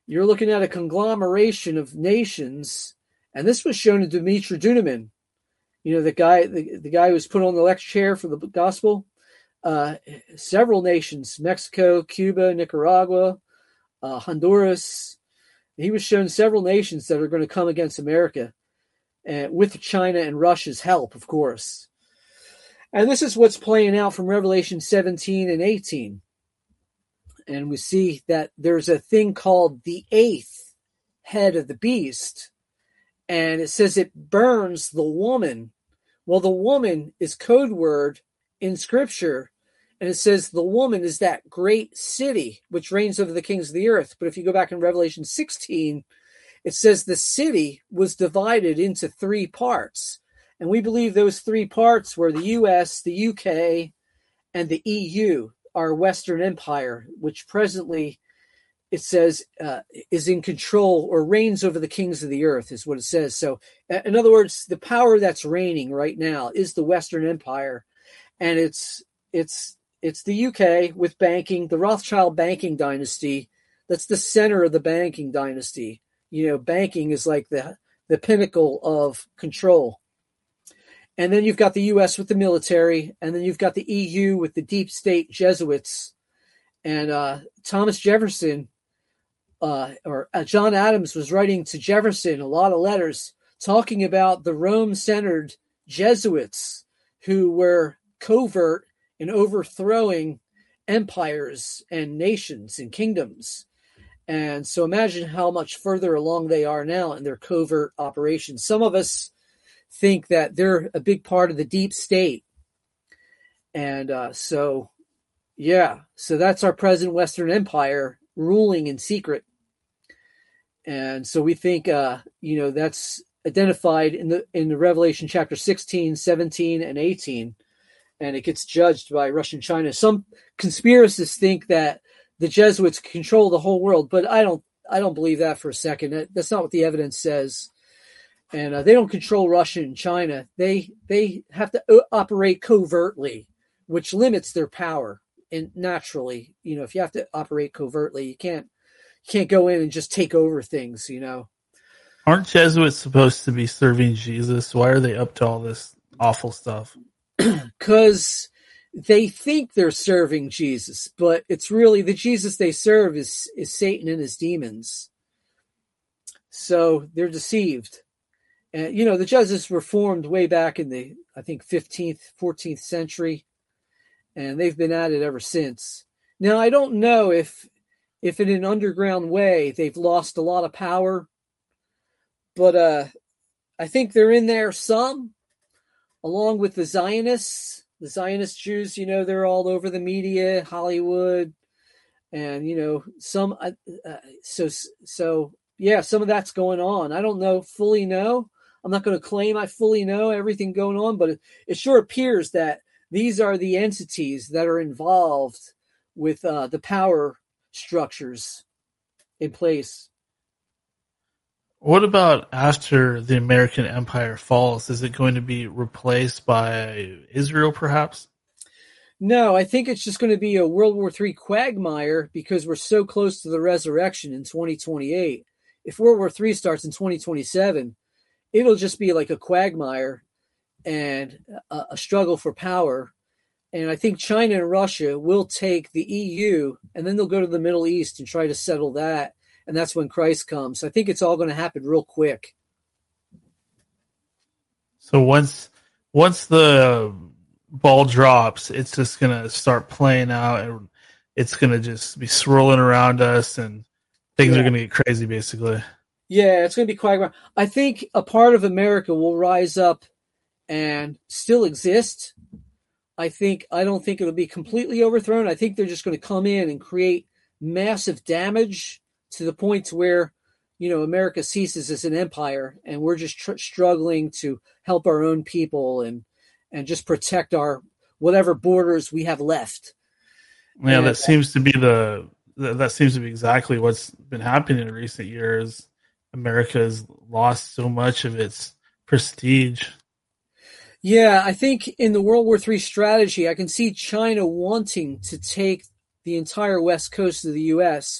You're looking at a conglomeration of nations, and this was shown to Dmitry Dunamin, the guy who was put on the lecture chair for the gospel. Several nations: Mexico, Cuba, Nicaragua, Honduras. He was shown several nations that are going to come against America, with China and Russia's help, of course. And this is what's playing out from Revelation 17 and 18. And we see that there's a thing called the eighth head of the beast. And it says it burns the woman. Well, the woman is code word in Scripture. And it says the woman is that great city which reigns over the kings of the earth. But if you go back in Revelation 16, it says the city was divided into 3 parts. And we believe those 3 parts were the US, the UK, and the EU, our Western Empire, which presently it says is in control or reigns over the kings of the earth, is what it says. So, in other words, the power that's reigning right now is the Western Empire, and it's the UK with banking, the Rothschild banking dynasty. That's the center of the banking dynasty. Banking is like the pinnacle of control. And then you've got the US with the military, and then you've got the EU with the deep state Jesuits. And Thomas Jefferson, or John Adams was writing to Jefferson a lot of letters talking about the Rome-centered Jesuits who were covert in overthrowing empires and nations and kingdoms. And so imagine how much further along they are now in their covert operations. Some of us think that they're a big part of the deep state. And so that's our present Western Empire ruling in secret. And so we think, that's identified in the Revelation chapter 16, 17, and 18. And it gets judged by Russia and China. Some conspiracists think that the Jesuits control the whole world, but I don't believe that for a second. That's not what the evidence says. And they don't control Russia and China. They have to operate covertly, which limits their power. And naturally, if you have to operate covertly, you can't go in and just take over things. Aren't Jesuits supposed to be serving Jesus? Why are they up to all this awful stuff? Because they think they're serving Jesus, but it's really the Jesus they serve is Satan and his demons. So they're deceived. And, the Jesuits were formed way back in the, I think, 15th, 14th century, and they've been at it ever since. Now, I don't know if in an underground way they've lost a lot of power, but I think they're in there some, along with the Zionists. The Zionist Jews, they're all over the media, Hollywood, and, some, some of that's going on. I don't fully know. I'm not going to claim I fully know everything going on, but it sure appears that these are the entities that are involved with the power structures in place. What about after the American Empire falls? Is it going to be replaced by Israel, perhaps? No, I think it's just going to be a World War III quagmire because we're so close to the resurrection in 2028. If World War III starts in 2027, it'll just be like a quagmire and a struggle for power. And I think China and Russia will take the EU, and then they'll go to the Middle East and try to settle that. And that's when Christ comes. I think it's all going to happen real quick. So once the ball drops, it's just going to start playing out, and it's going to just be swirling around us, and things are going to get crazy, basically. Yeah, it's going to be quagmire. I think a part of America will rise up and still exist. I don't think it'll be completely overthrown. I think they're just going to come in and create massive damage to the point where, America ceases as an empire, and we're just struggling to help our own people and just protect our whatever borders we have left. Yeah, and that seems to be exactly what's been happening in recent years. America has lost so much of its prestige. Yeah, I think in the World War III strategy, I can see China wanting to take the entire west coast of the U.S.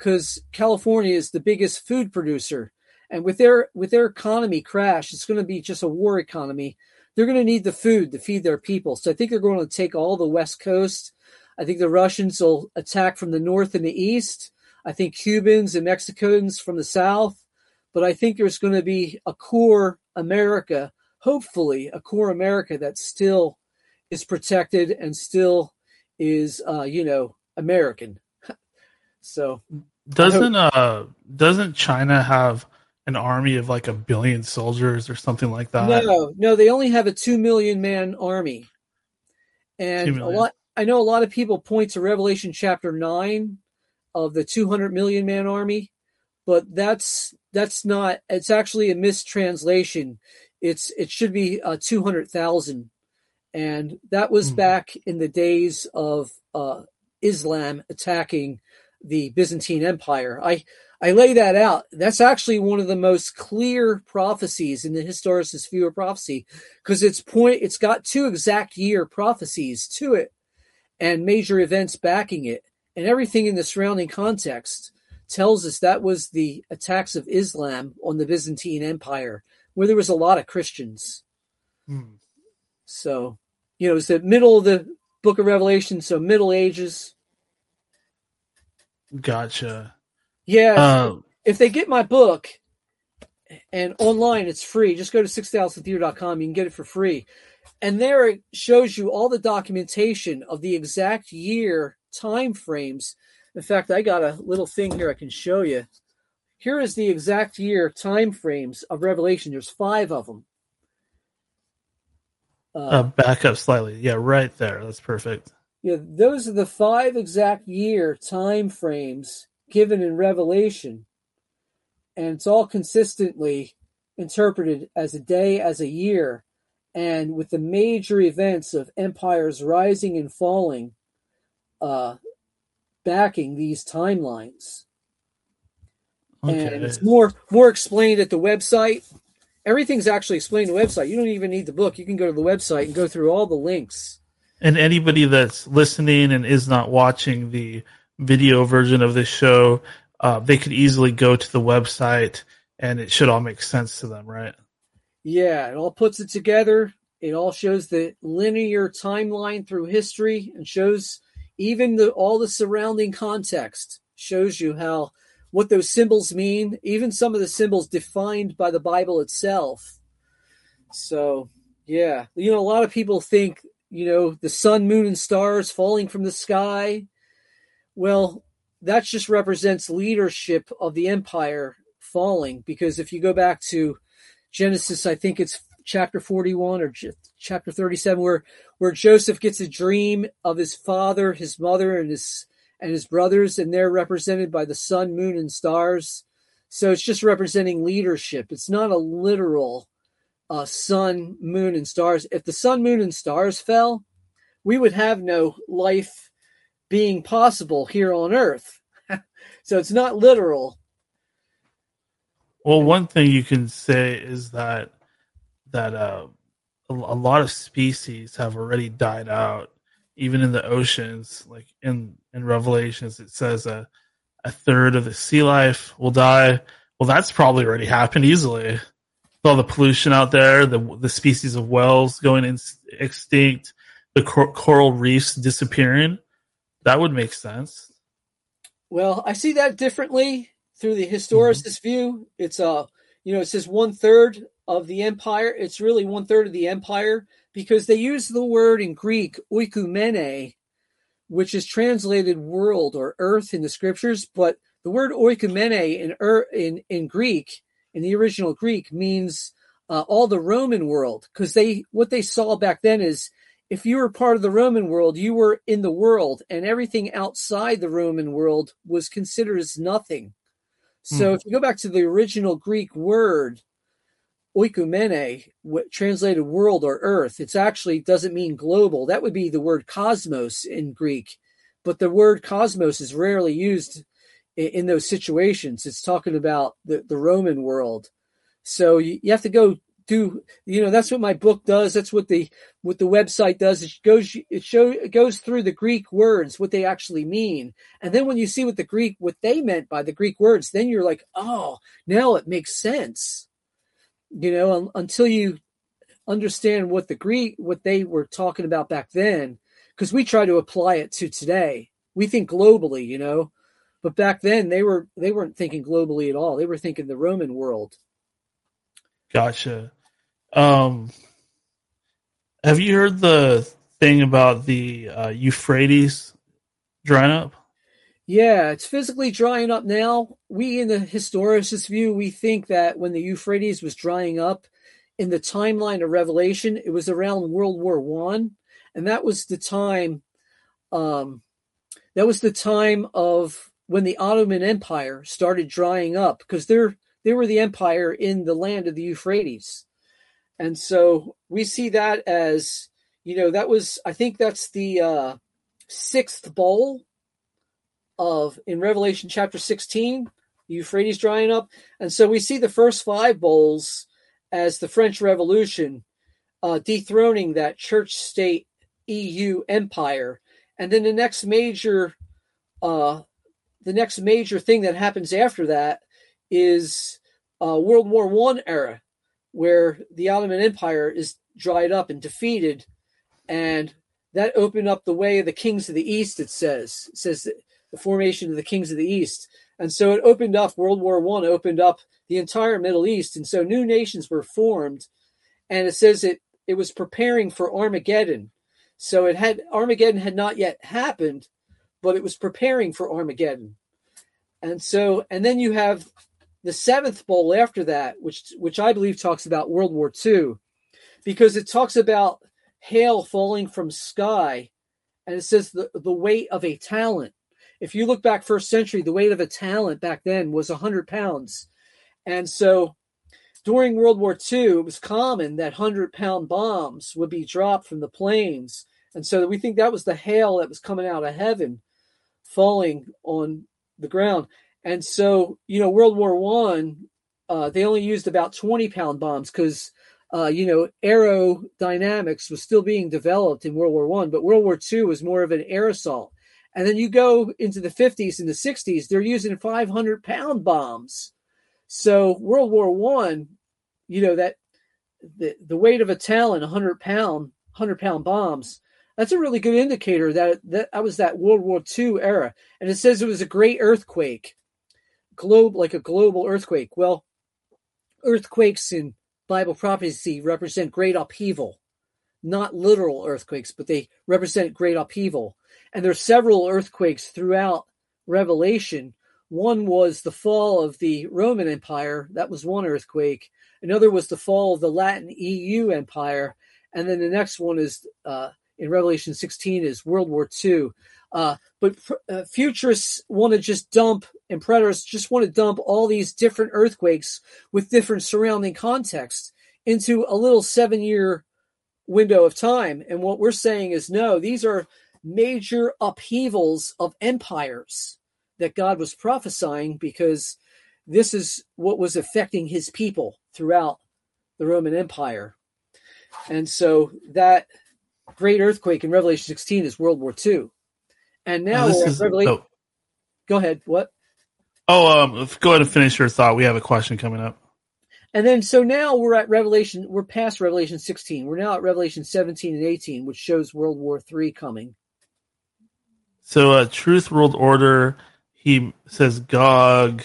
because California is the biggest food producer. And with their economy crash, it's going to be just a war economy. They're going to need the food to feed their people. So I think they're going to take all the West Coast. I think the Russians will attack from the north and the east. I think Cubans and Mexicans from the south. But I think there's going to be a core America, hopefully a core America that still is protected and still is, American. So doesn't China have an army of like 1 billion soldiers or something like that? No, they only have a 2 million man army. And I know a lot of people point to Revelation chapter 9 of the 200 million man army, but that's not, it's actually a mistranslation. It should be 200,000. And that was back in the days of Islam attacking the Byzantine Empire. I lay that out. That's actually one of the most clear prophecies in the Historicist view of prophecy, because it's got 2 exact year prophecies to it and major events backing it. And everything in the surrounding context tells us that was the attacks of Islam on the Byzantine Empire, where there was a lot of Christians. So, it's the middle of the book of Revelation, so Middle Ages. Gotcha. Yeah, if they get my book, and online it's free, just go to 6000theater.com, you can get it for free. And there it shows you all the documentation of the exact year time frames. In fact, I got a little thing here I can show you. Here is the exact year time frames of Revelation. There's 5 of them. Back up slightly. Yeah, right there. That's perfect. Yeah, those are the 5 exact year time frames given in Revelation. And it's all consistently interpreted as a day, as a year, and with the major events of empires rising and falling, backing these timelines. Okay. And it's more explained at the website. Everything's actually explained on the website. You don't even need the book. You can go to the website and go through all the links. And anybody that's listening and is not watching the video version of this show, they could easily go to the website and it should all make sense to them, right? Yeah, it all puts it together. It all shows the linear timeline through history and shows even all the surrounding context, shows you what those symbols mean, even some of the symbols defined by the Bible itself. So, yeah, a lot of people think, the sun, moon, and stars falling from the sky. Well, that just represents leadership of the empire falling, because if you go back to Genesis, I think it's chapter 41 or chapter 37, where Joseph gets a dream of his father, his mother, and his brothers, and they're represented by the sun, moon, and stars. So it's just representing leadership. It's not a literal sun, moon, and stars. If the sun, moon, and stars fell, we would have no life being possible here on Earth. So it's not literal. Well, one thing you can say is that a lot of species have already died out, even in the oceans. Like in Revelations, it says a third of the sea life will die. Well, that's probably already happened easily. With all the pollution out there, the species of whales going extinct, the coral reefs disappearing, that would make sense. Well, I see that differently through the historicist view. It's it says 1/3 of the empire. It's really 1/3 of the empire, because they use the word in Greek oikumene, which is translated world or earth in the scriptures. But the word oikumene in Greek, in the original Greek, means all the Roman world, because what they saw back then is, if you were part of the Roman world, you were in the world, and everything outside the Roman world was considered as nothing. So if you go back to the original Greek word, oikumene, translated world or earth, it actually doesn't mean global. That would be the word cosmos in Greek. But the word cosmos is rarely used in those situations. It's talking about the Roman world. So you have to go that's what my book does. That's what the website does. It goes through the Greek words, what they actually mean. And then when you see what they meant by the Greek words, then you're like, oh, now it makes sense. Until you understand what they were talking about back then, because we try to apply it to today. We think globally, but back then they weren't thinking globally at all. They were thinking the Roman world. Gotcha. Have you heard the thing about the Euphrates drying up? Yeah, it's physically drying up now. We, in the historicist view, we think that when the Euphrates was drying up in the timeline of Revelation, it was around World War I, and that was the time. That was the time of when the Ottoman Empire started drying up, because they were the empire in the land of the Euphrates. And so we see that as, I think that's the sixth bowl in Revelation chapter 16, the Euphrates drying up. And so we see the first 5 bowls as the French Revolution dethroning that church state EU empire. And then the next major thing that happens after that is World War I era, where the Ottoman Empire is dried up and defeated, and that opened up the way of the kings of the East. It says the formation of the kings of the East, and so it opened up. World War I opened up the entire Middle East, and so new nations were formed. And it says it was preparing for Armageddon. So Armageddon had not yet happened, but it was preparing for Armageddon. And then you have the 7th bowl after that, which I believe talks about World War II, because it talks about hail falling from sky, and it says the weight of a talent. If you look back first century, the weight of a talent back then was 100 pounds. And so during World War II, it was common that 100-pound bombs would be dropped from the planes. And so we think that was the hail that was coming out of heaven, falling on the ground. And so, World War I, they only used about 20-pound bombs because, aerodynamics was still being developed in World War I, but World War II was more of an air assault. And then you go into the 50s and the 60s, they're using 500-pound bombs. So World War I, that the weight of a talent, 100-pound bombs, that's a really good indicator that was that World War II era. And it says it was a great earthquake. Like a global earthquake. Well, earthquakes in Bible prophecy represent great upheaval, not literal earthquakes, but they represent great upheaval. And there's several earthquakes throughout Revelation. One was the fall of the Roman Empire. That was one earthquake. Another was the fall of the Latin EU Empire. And then the next one is in Revelation 16 is World War II. But futurists want to just dump, and preterists just want to dump all these different earthquakes with different surrounding context into a little 7-year window of time. And what we're saying is, no, these are major upheavals of empires that God was prophesying, because this is what was affecting his people throughout the Roman Empire. And so that great earthquake in Revelation 16 is World War II. And now Go ahead. What? Oh, go ahead and finish your thought. We have a question coming up. And then, so now we're past Revelation 16. We're now at Revelation 17 and 18, which shows World War III coming. So, Truth World Order, he says Gog,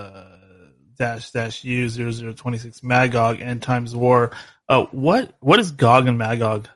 -U0026 Magog, End Times War. What is Gog and Magog?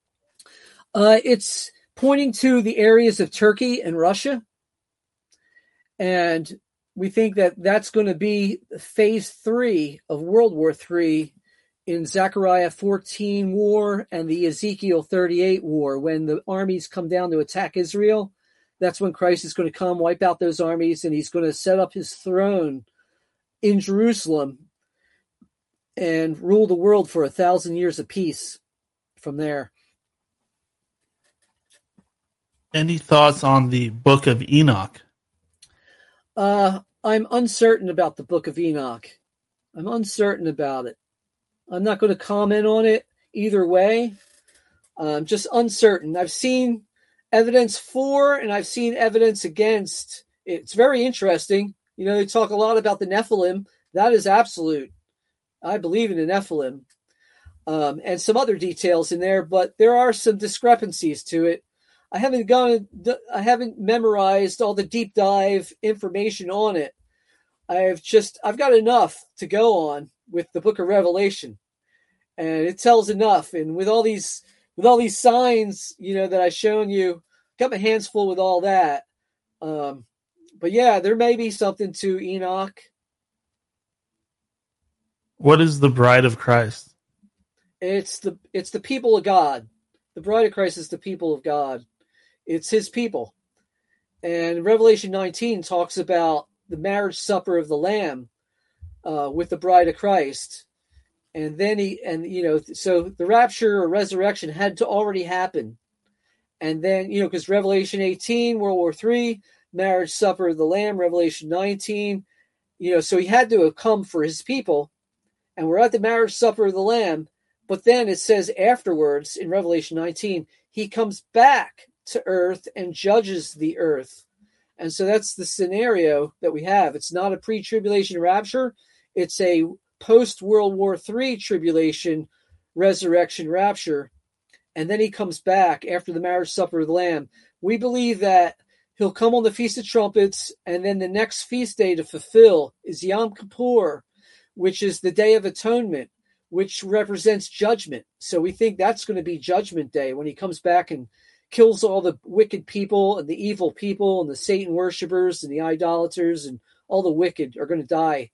It's pointing to the areas of Turkey and Russia. And we think that that's going to be phase 3 of World War III in Zechariah 14 war and the Ezekiel 38 war. When the armies come down to attack Israel, that's when Christ is going to come, wipe out those armies, and he's going to set up his throne in Jerusalem and rule the world for 1,000 years of peace from there. Any thoughts on the Book of Enoch? I'm uncertain about the Book of Enoch. I'm uncertain about it. I'm not going to comment on it either way. I'm just uncertain. I've seen evidence for and I've seen evidence against. It's very interesting. You know, they talk a lot about the Nephilim. That is absolute. I believe in the Nephilim. And some other details in there, but there are some discrepancies to it. I haven't memorized all the deep dive information on it. I've got enough to go on with the book of Revelation, and it tells enough. And with all these signs, you know, that I've shown you, got my hands full with all that. But yeah, there may be something to Enoch. What is the bride of Christ? It's the people of God. The bride of Christ is the people of God. It's his people. And Revelation 19 talks about the marriage supper of the Lamb with the bride of Christ. And then so the rapture or resurrection had to already happen. And then, because Revelation 18, World War III, marriage supper of the Lamb, Revelation 19, so he had to have come for his people. And we're at the marriage supper of the Lamb. But then it says afterwards in Revelation 19, he comes back to earth and judges the earth. And so that's the scenario that we have. It's not a pre-tribulation rapture. It's a post-World War III tribulation, resurrection, rapture. And then he comes back after the marriage supper of the Lamb. We believe that he'll come on the Feast of Trumpets, and then the next feast day to fulfill is Yom Kippur, which is the Day of Atonement, which represents judgment. So we think that's going to be Judgment Day when he comes back and kills all the wicked people and the evil people and the Satan worshipers and the idolaters, and all the wicked are going to die.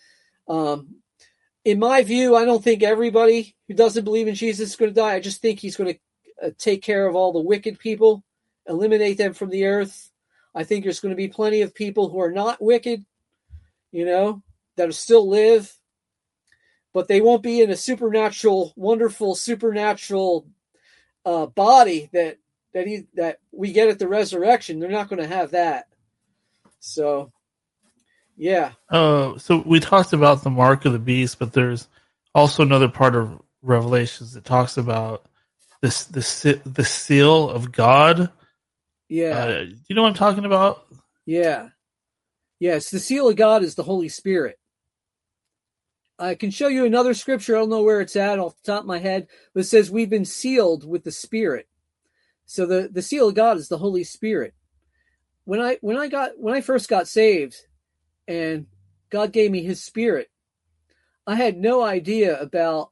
In my view, I don't think everybody who doesn't believe in Jesus is going to die. I just think he's going to take care of all the wicked people, eliminate them from the earth. I think there's going to be plenty of people who are not wicked, that will still live, but they won't be in a supernatural, wonderful supernatural body that we get at the resurrection. They're not going to have that. So, yeah. So we talked about the mark of the beast, but there's also another part of Revelations that talks about the seal of God. Yeah. Do you know what I'm talking about? Yeah. Yes, the seal of God is the Holy Spirit. I can show you another scripture. I don't know where it's at off the top of my head, but it says we've been sealed with the Spirit. So the seal of God is the Holy Spirit. When I first got saved and God gave me his Spirit, I had no idea about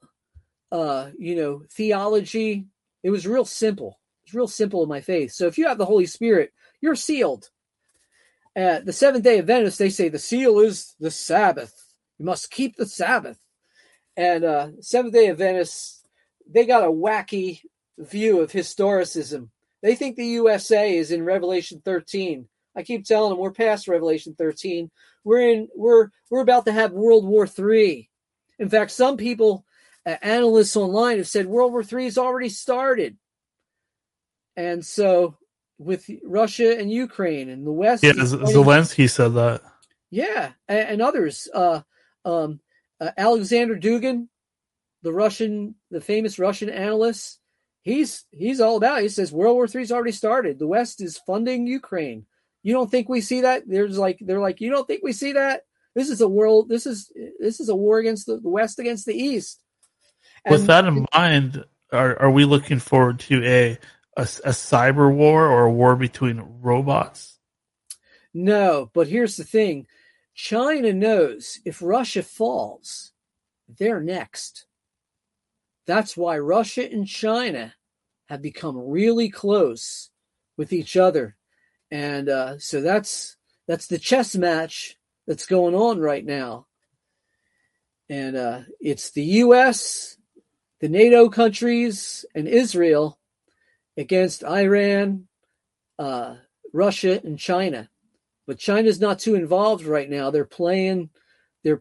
theology. It was real simple. It's real simple in my faith. So if you have the Holy Spirit, you're sealed. At the Seventh-day Adventists, they say the seal is the Sabbath. You must keep the Sabbath. And Seventh-day Adventists, they got a wacky view of historicism. They think the USA is in Revelation 13. I keep telling them we're past Revelation 13. We're about to have World War III. In fact, some people, analysts online, have said World War III has already started. And so with Russia and Ukraine and the West. Yeah, Zelensky said that. Yeah, and others. Alexander Dugin, the famous Russian analyst, he's all about it. He says World War III's already started. The West is funding Ukraine. You don't think we see that? They're like, you don't think we see that? This is a war against the West against the East. With that in mind, are we looking forward to a cyber war or a war between robots? No, but here's the thing. China knows if Russia falls, they're next. That's why Russia and China have become really close with each other. And so that's the chess match that's going on right now. And it's the U.S., the NATO countries, and Israel against Iran, Russia, and China. But China's not too involved right now. They're playing, the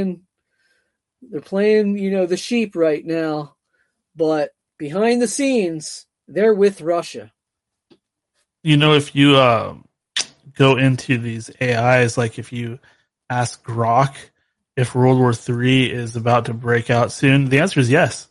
sheep right now. But behind the scenes, they're with Russia. If you go into these AIs, like if you ask Grok if World War III is about to break out soon? The answer is yes.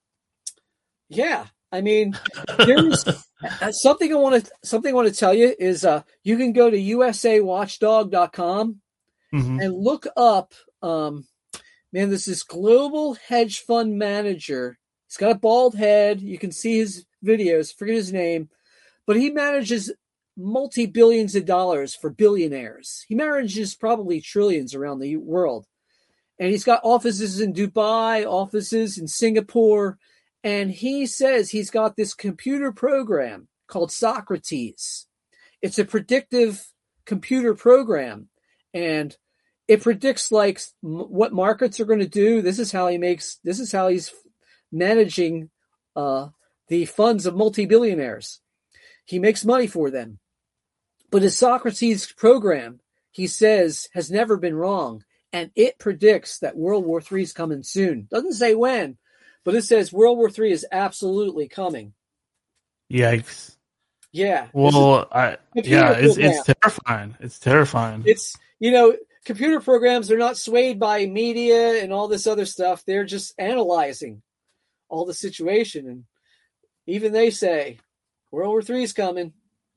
Yeah, I mean, there's something I want to tell you is you can go to usawatchdog.com Mm-hmm. and look up. Man, there's this global hedge fund manager. He's got a bald head. You can see his videos. Forget his name, but he manages multi-billions of dollars for billionaires. He manages probably trillions around the world. And he's got offices in Dubai, offices in Singapore. And he says he's got this computer program called Socrates. It's a predictive computer program. And it predicts like what markets are going to do. This is how he's managing the funds of multi-billionaires. He makes money for them. But his Socrates program, he says, has never been wrong. And it predicts that World War III is coming soon. Doesn't say when, but it says World War III is absolutely coming. Yikes. Yeah. Well, it's terrifying. It's terrifying. It's, computer programs are not swayed by media and all this other stuff. They're just analyzing all the situation. And even they say World War III is coming.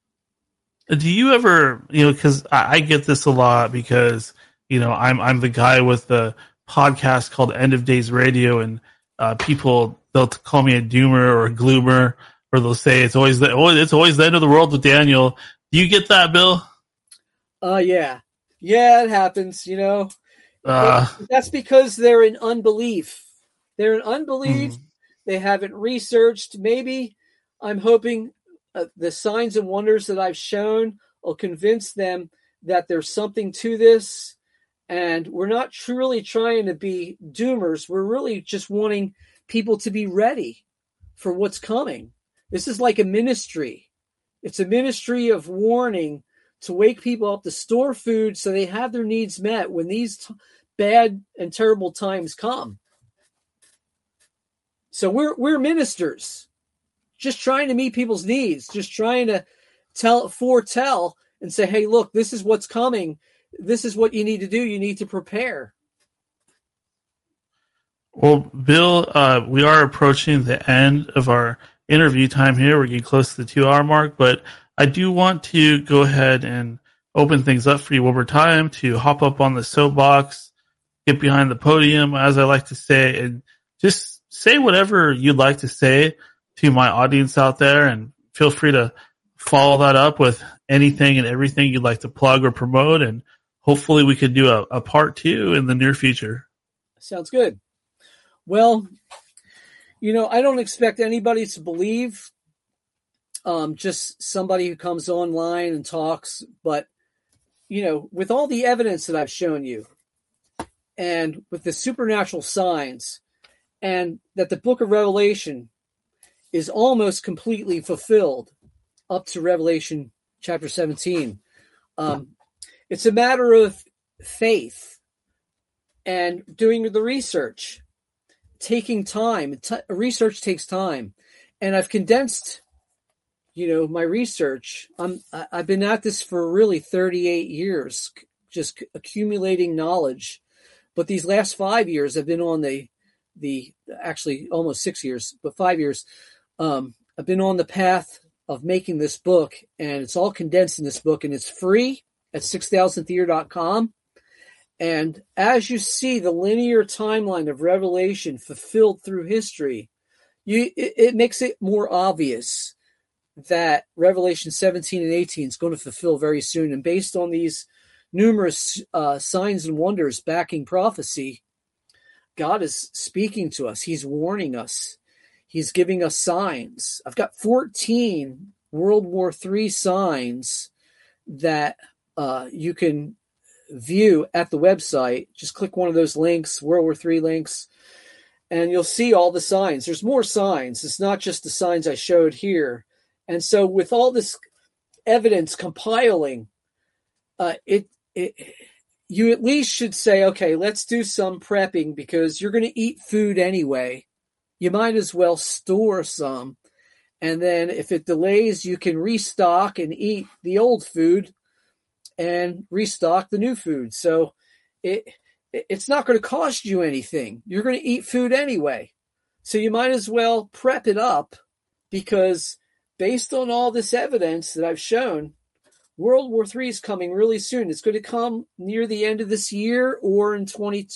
Do you ever, because I get this a lot because, I'm the guy with the podcast called End of Days Radio, and people, they'll call me a doomer or a gloomer, or they'll say it's always the end of the world with Daniel. Do you get that, Bill? Yeah. Yeah, it happens, That's because they're in unbelief. They're in unbelief. They haven't researched. Maybe I'm hoping the signs and wonders that I've shown will convince them that there's something to this. And we're not truly trying to be doomers. We're really just wanting people to be ready for what's coming. This is like a ministry. It's a ministry of warning to wake people up to store food so they have their needs met when these bad and terrible times come. So we're ministers, just trying to meet people's needs, just trying to foretell and say, hey, look, this is what's coming. This is what you need to do. You need to prepare. Well, Bill, we are approaching the end of our interview time here. We're getting close to the 2-hour mark, but I do want to go ahead and open things up for you one more time to hop up on the soapbox, get behind the podium, as I like to say, and just say whatever you'd like to say to my audience out there, and feel free to follow that up with anything and everything you'd like to plug or promote, and hopefully we could do a part 2 in the near future. Sounds good. Well, I don't expect anybody to believe just somebody who comes online and talks, but, with all the evidence that I've shown you and with the supernatural signs, and that the book of Revelation is almost completely fulfilled up to Revelation chapter 17. It's a matter of faith and doing the research, taking time. Research takes time. And I've condensed, my research. I've been at this for really 38 years, just accumulating knowledge. But these last 5 years, I've been on the actually almost 6 years, but 5 years. I've been on the path of making this book, and it's all condensed in this book, and it's free at 6000thyear.com. And as you see the linear timeline of Revelation fulfilled through history, it makes it more obvious that Revelation 17 and 18 is going to fulfill very soon. And based on these numerous signs and wonders backing prophecy, God is speaking to us. He's warning us. He's giving us signs. I've got 14 World War III signs that you can view at the website. Just click one of those links, World War III links, and you'll see all the signs. There's more signs. It's not just the signs I showed here. And so with all this evidence compiling, you at least should say, okay, let's do some prepping, because you're going to eat food anyway. You might as well store some. And then if it delays, you can restock and eat the old food and restock the new food. So it's not going to cost you anything. You're going to eat food anyway. So you might as well prep it up, because based on all this evidence that I've shown, World War III is coming really soon. It's going to come near the end of this year or in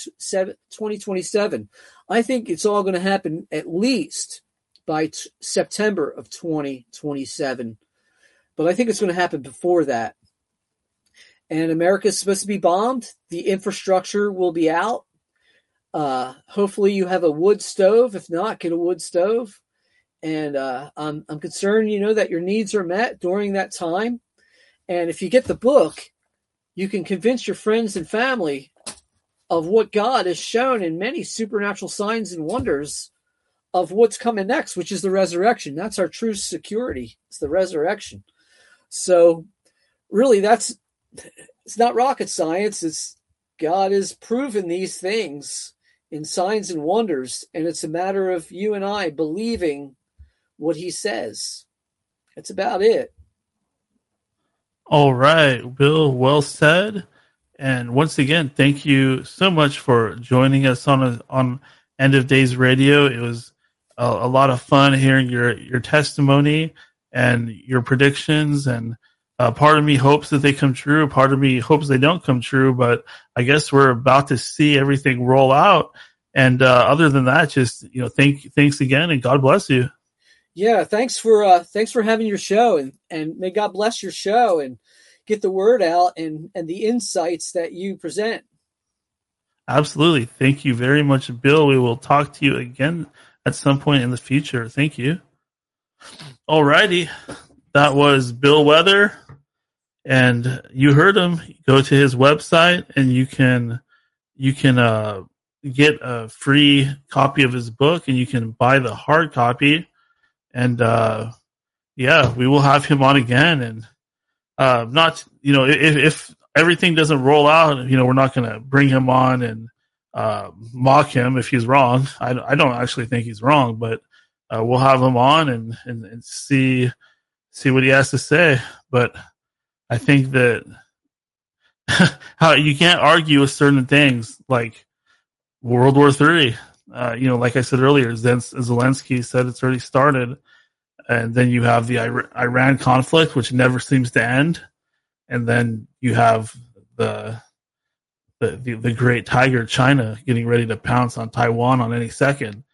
2027. I think it's all going to happen at least by September of 2027. But I think it's going to happen before that. And America is supposed to be bombed. The infrastructure will be out. Hopefully you have a wood stove. If not, get a wood stove. And I'm concerned, that your needs are met during that time. And if you get the book, you can convince your friends and family of what God has shown in many supernatural signs and wonders of what's coming next, which is the resurrection. That's our true security. It's the resurrection. So really, it's not rocket science. It's God has proven these things in signs and wonders, and it's a matter of you and I believing what he says. That's about it. All right, Bill, well said. And once again, thank you so much for joining us on End of Days Radio. It was a lot of fun hearing your testimony and your predictions. And part of me hopes that they come true. Part of me hopes they don't come true. But I guess we're about to see everything roll out. And other than that, just thanks again, and God bless you. Yeah, thanks for having your show, and may God bless your show and get the word out and the insights that you present. Absolutely. Thank you very much, Bill. We will talk to you again at some point in the future. Thank you. All righty. That was Bill Weather, and you heard him. Go to his website and you can get a free copy of his book, and you can buy the hard copy. And we will have him on again. And if everything doesn't roll out, we're not going to bring him on and mock him if he's wrong. I don't actually think he's wrong, but we'll have him on and see what he has to say. But I think that how you can't argue with certain things like World War III. Like I said earlier, Zelensky said it's already started. And then you have the Iran conflict, which never seems to end. And then you have the great tiger, China, getting ready to pounce on Taiwan at any second.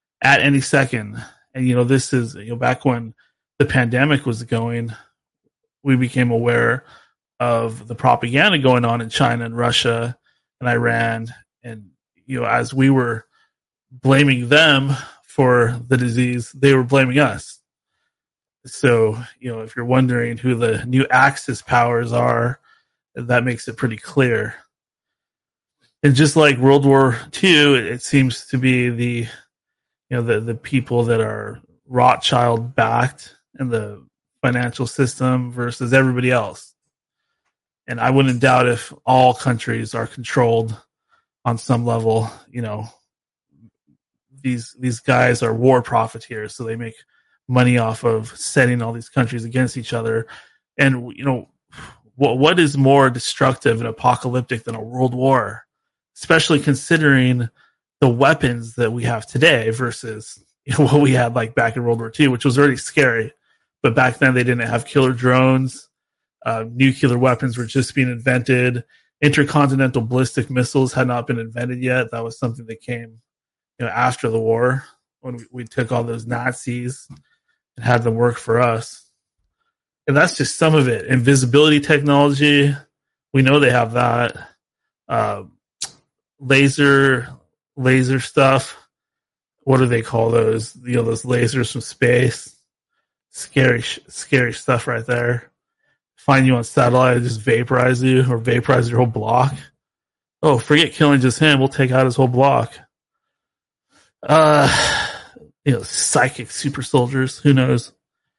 And, this is, back when the pandemic was going, we became aware of the propaganda going on in China and Russia and Iran. And, as we were blaming them for the disease, they were blaming us. So, if you're wondering who the new Axis powers are, that makes it pretty clear. And just like World War II, it seems to be the people that are Rothschild backed in the financial system versus everybody else. And I wouldn't doubt if all countries are controlled on some level. These guys are war profiteers, so they make money off of setting all these countries against each other. And what is more destructive and apocalyptic than a world war, especially considering the weapons that we have today versus what we had like back in World War II, which was already scary. But back then they didn't have killer drones. Nuclear weapons were just being invented. Intercontinental ballistic missiles had not been invented yet. That was something that came after the war, when we took all those Nazis and had them work for us. And that's just some of it. Invisibility technology, we know they have that. Laser stuff. What do they call those? Those lasers from space. Scary stuff right there. Find you on satellite and just vaporize you, or vaporize your whole block. Oh, forget killing just him. We'll take out his whole block. Psychic super soldiers. Who knows?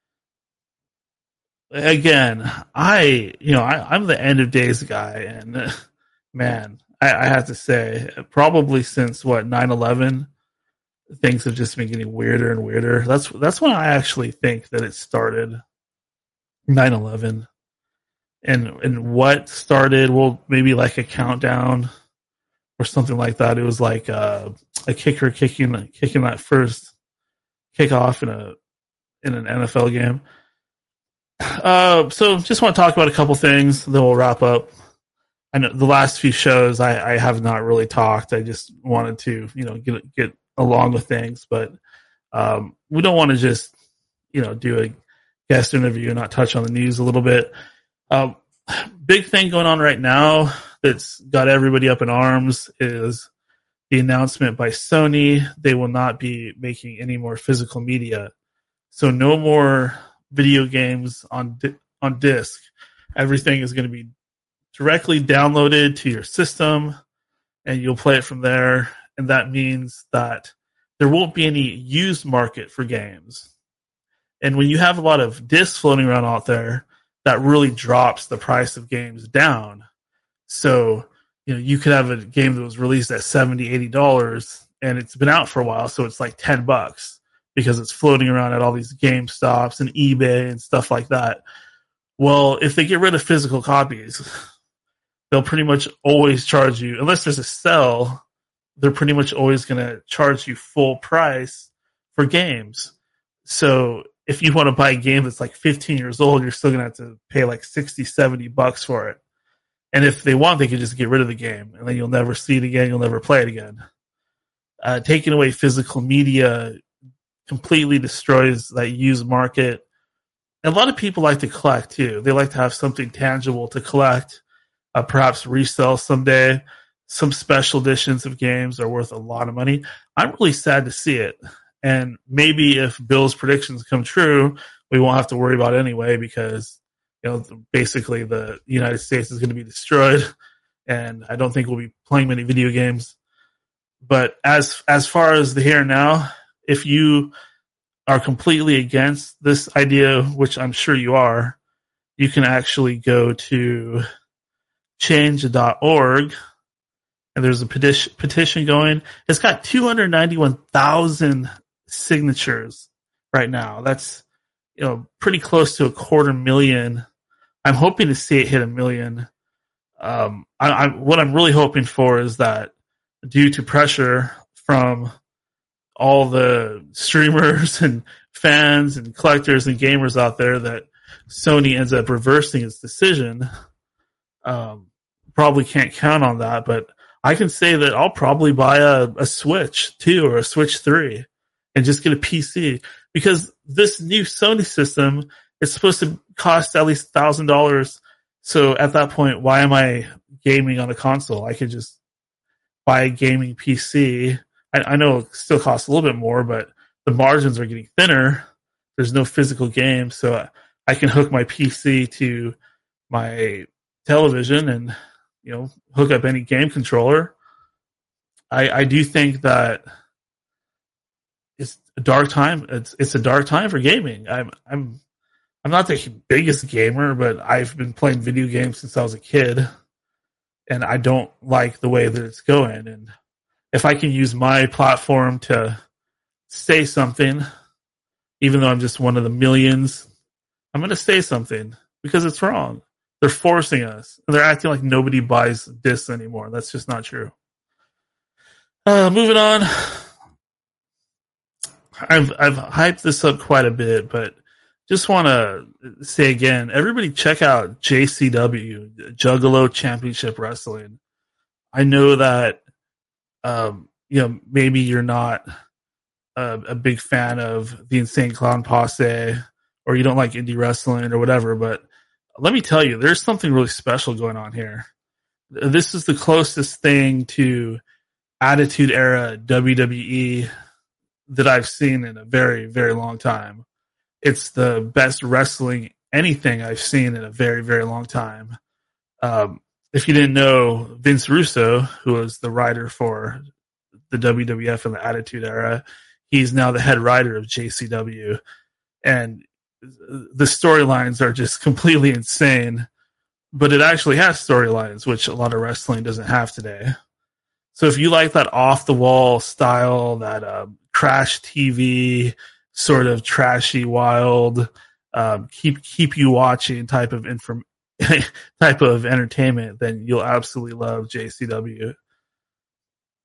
Again, I'm the end of days guy, and man, I have to say, probably since 9/11, things have just been getting weirder and weirder. That's when I actually think that it started. 9/11, and what started? Well, maybe like a countdown or something like that. It was like a kicker kicking that first kickoff in an NFL game. So just want to talk about a couple things, then we'll wrap up. I know the last few shows I have not really talked. I just wanted to, get along with things, but we don't want to just, do a guest interview and not touch on the news a little bit. Big thing going on right now that's got everybody up in arms is the announcement by Sony. They will not be making any more physical media. So no more video games on disc. Everything is going to be directly downloaded to your system, and you'll play it from there. And that means that there won't be any used market for games. And when you have a lot of discs floating around out there, that really drops the price of games down. So, you could have a game that was released at $70, $80, and it's been out for a while, so it's like $10 because it's floating around at all these GameStops and eBay and stuff like that. Well, if they get rid of physical copies, they'll pretty much always charge you, unless there's a sale, they're pretty much always going to charge you full price for games. So if you want to buy a game that's like 15 years old, you're still going to have to pay like $60, $70 for it. And if they want, they could just get rid of the game, and then you'll never see it again. You'll never play it again. Taking away physical media completely destroys that used market. And a lot of people like to collect too. They like to have something tangible to collect, perhaps resell someday. Some special editions of games are worth a lot of money. I'm really sad to see it. And maybe if Bill's predictions come true, we won't have to worry about it anyway, because basically the United States is going to be destroyed, and I don't think we'll be playing many video games. But as far as the here and now, if you are completely against this idea, which I'm sure you are, you can actually go to change.org, and there's a petition going. It's got 291,000 signatures right now. That's pretty close to 250,000. I'm hoping to see it hit 1 million. What I'm really hoping for is that, due to pressure from all the streamers and fans and collectors and gamers out there, that Sony ends up reversing its decision. Probably can't count on that, but I can say that I'll probably buy a Switch 2 or a Switch 3 and just get a PC, because this new Sony system is supposed to cost at least $1,000. So at that point, why am I gaming on a console? I could just buy a gaming PC. I know it still costs a little bit more, but the margins are getting thinner. There's no physical game, so I can hook my PC to my television and hook up any game controller. I do think that it's a dark time. It's a dark time for gaming. I'm not the biggest gamer, but I've been playing video games since I was a kid, and I don't like the way that it's going. And if I can use my platform to say something, even though I'm just one of the millions, I'm going to say something, because it's wrong. They're forcing us. They're acting like nobody buys discs anymore. That's just not true. Moving on. I've hyped this up quite a bit, but just want to say again, everybody check out JCW, Juggalo Championship Wrestling. I know that, maybe you're not a big fan of the Insane Clown Posse, or you don't like indie wrestling or whatever, but let me tell you, there's something really special going on here. This is the closest thing to Attitude Era WWE that I've seen in a very, very long time. It's the best wrestling anything I've seen in a very, very long time. If you didn't know, Vince Russo, who was the writer for the WWF in the Attitude Era, he's now the head writer of JCW. And the storylines are just completely insane, but it actually has storylines, which a lot of wrestling doesn't have today. So if you like that off-the-wall style, that trash TV, sort of trashy, wild, keep you watching type of type of entertainment, then you'll absolutely love JCW.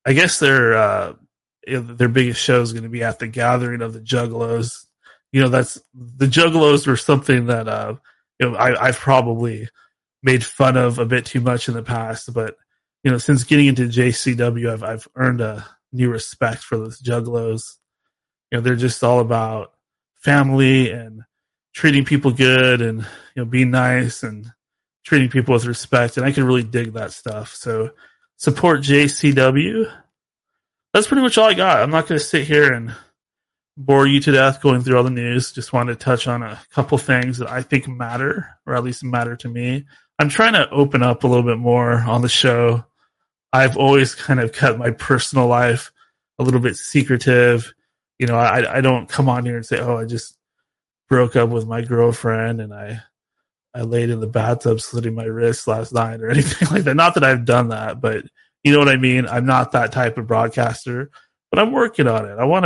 I guess their biggest show is going to be at the Gathering of the Juggalos. That's the Juggalos were something that I've probably made fun of a bit too much in the past, but since getting into JCW, I've earned a new respect for those Juggalos. They're just all about family and treating people good and being nice and treating people with respect, and I can really dig that stuff. So support JCW. That's pretty much all I got. I'm not going to sit here and bore you to death going through all the news. Just wanted to touch on a couple things that I think matter, or at least matter to me. I'm trying to open up a little bit more on the show. I've always kind of kept my personal life a little bit secretive. I don't come on here and say, oh, I just broke up with my girlfriend and I laid in the bathtub slitting my wrists last night or anything like that. Not that I've done that, but you know what I mean? I'm not that type of broadcaster, but I'm working on it. I want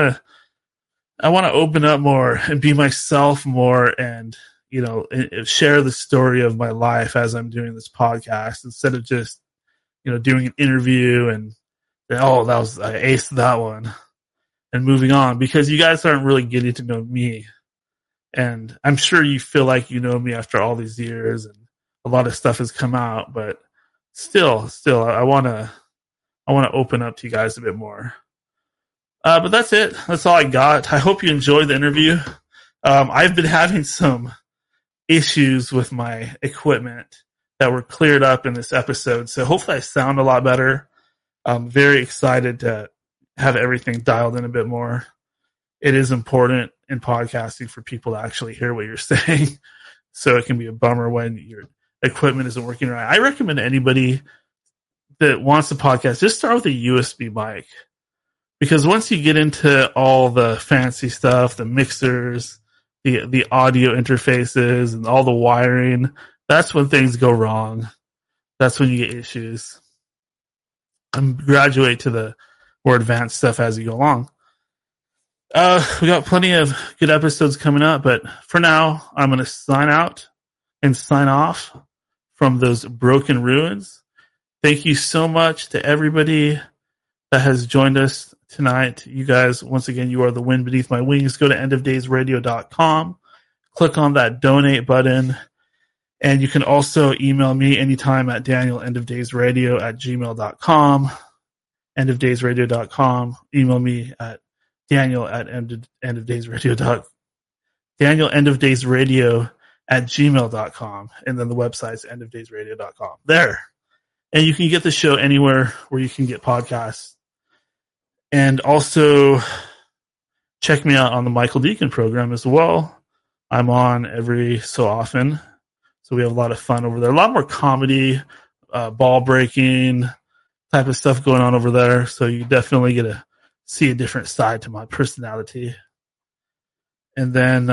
to open up more and be myself more and, share the story of my life as I'm doing this podcast instead of just, doing an interview and, I aced that one and moving on, because you guys aren't really getting to know me. And I'm sure you feel like you know me after all these years and a lot of stuff has come out, but still, I want to open up to you guys a bit more. But that's it. That's all I got. I hope you enjoyed the interview. I've been having some issues with my equipment that were cleared up in this episode, so hopefully I sound a lot better. I'm very excited to have everything dialed in a bit more. It is important in podcasting for people to actually hear what you're saying, so it can be a bummer when your equipment isn't working right. I recommend anybody that wants a podcast, just start with a USB mic, because once you get into all the fancy stuff, the mixers, the audio interfaces, and all the wiring, that's when things go wrong. That's when you get issues. Graduate to the more advanced stuff as you go along. We got plenty of good episodes coming up, but for now, I'm going to sign out and sign off from those broken ruins. Thank you so much to everybody that has joined us tonight. You guys, once again, you are the wind beneath my wings. Go to endofdaysradio.com, click on that donate button, and you can also email me anytime at danielendofdaysradio@gmail.com, endofdaysradio.com. Email me at danielendofdaysradio@gmail.com, and then the website's endofdaysradio.com. There. And you can get the show anywhere where you can get podcasts. And also check me out on the Michael Deacon program as well. I'm on every so often, so we have a lot of fun over there. A lot more comedy, ball breaking type of stuff going on over there. So you definitely get to see a different side to my personality. And then,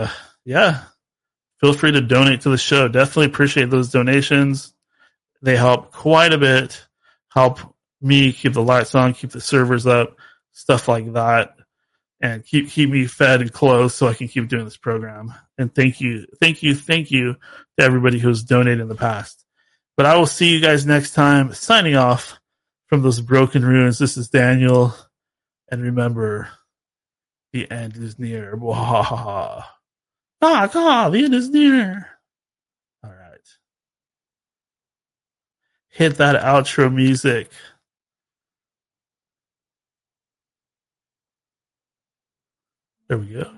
feel free to donate to the show. Definitely appreciate those donations. They help quite a bit, help me keep the lights on, keep the servers up, stuff like that, and keep me fed and clothed so I can keep doing this program. And thank you to everybody who's donated in the past. But I will see you guys next time. Signing off from those broken ruins. This is Daniel, and remember, the end is near. The end is near. All right. Hit that outro music. There we go.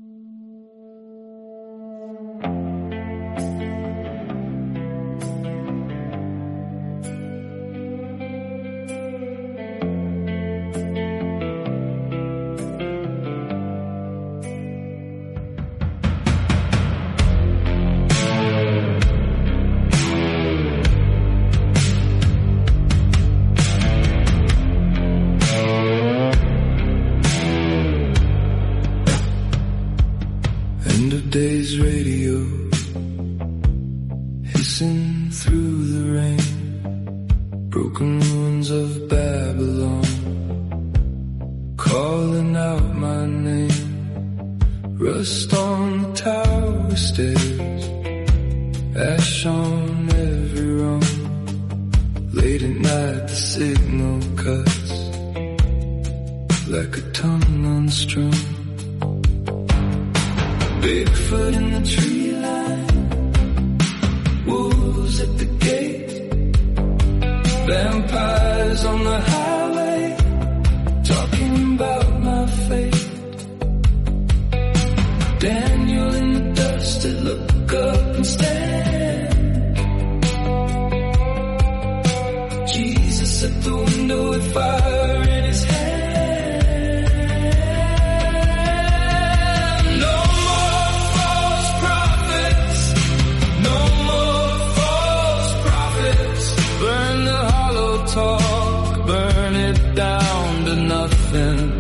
End of Days Radio, hissing through the rain, broken ruins of Babylon, calling out my name, rust on the tower stairs, ash on every rung, late at night the signal cuts. like a tongue unstrung. Bigfoot in the tree line, wolves at the gate, vampires on the highway, talking about my fate. Daniel in the dust, to look up and stand. Jesus at the window with fire in his hand. No more false prophets, no more false prophets. Burn the hollow talk, burn it down to nothing.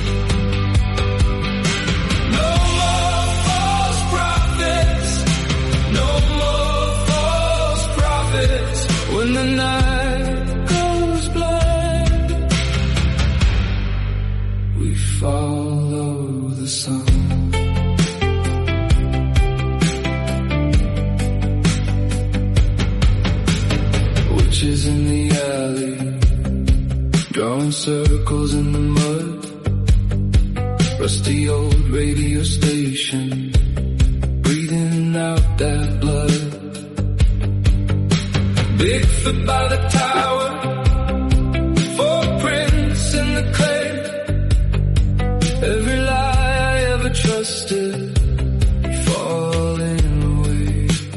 When the night goes blind, we follow the sun. Witches in the alley, drawing circles in the mud. Rusty old radio station, breathing out that blood. Bigfoot by the tower, footprints in the clay. Every lie I ever trusted, falling away.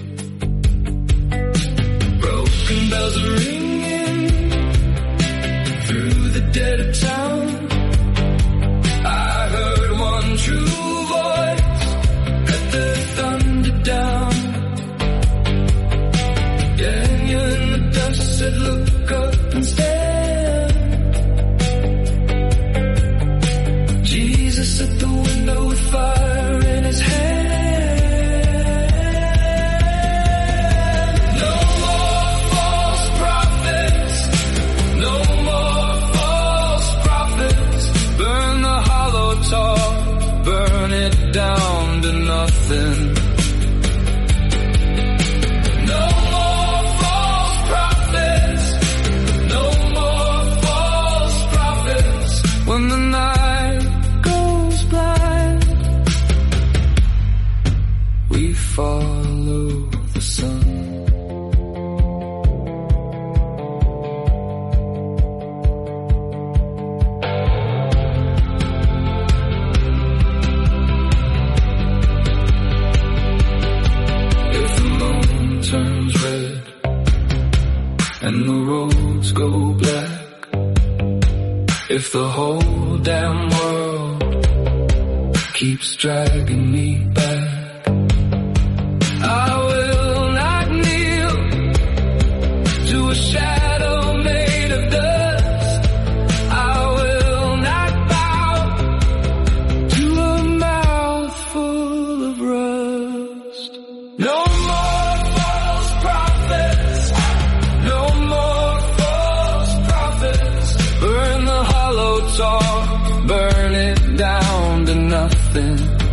Broken bells are ringing through the dead of town. I heard one true voice cut the thunder down. Said, look up and stand. Jesus at the window with fire in his hand. No more false prophets, no more false prophets. Burn the hollow talk, burn it down to nothing. When the night goes blind, we follow the sun. If the moon turns red and the roads go black, if the whole damn world keeps dragging me back, I will not kneel to a shadow made of dust. I will not bow to a mouth full of rust. No more false prophets, no more false prophets. Burn the hollow talk, burn it down to nothing.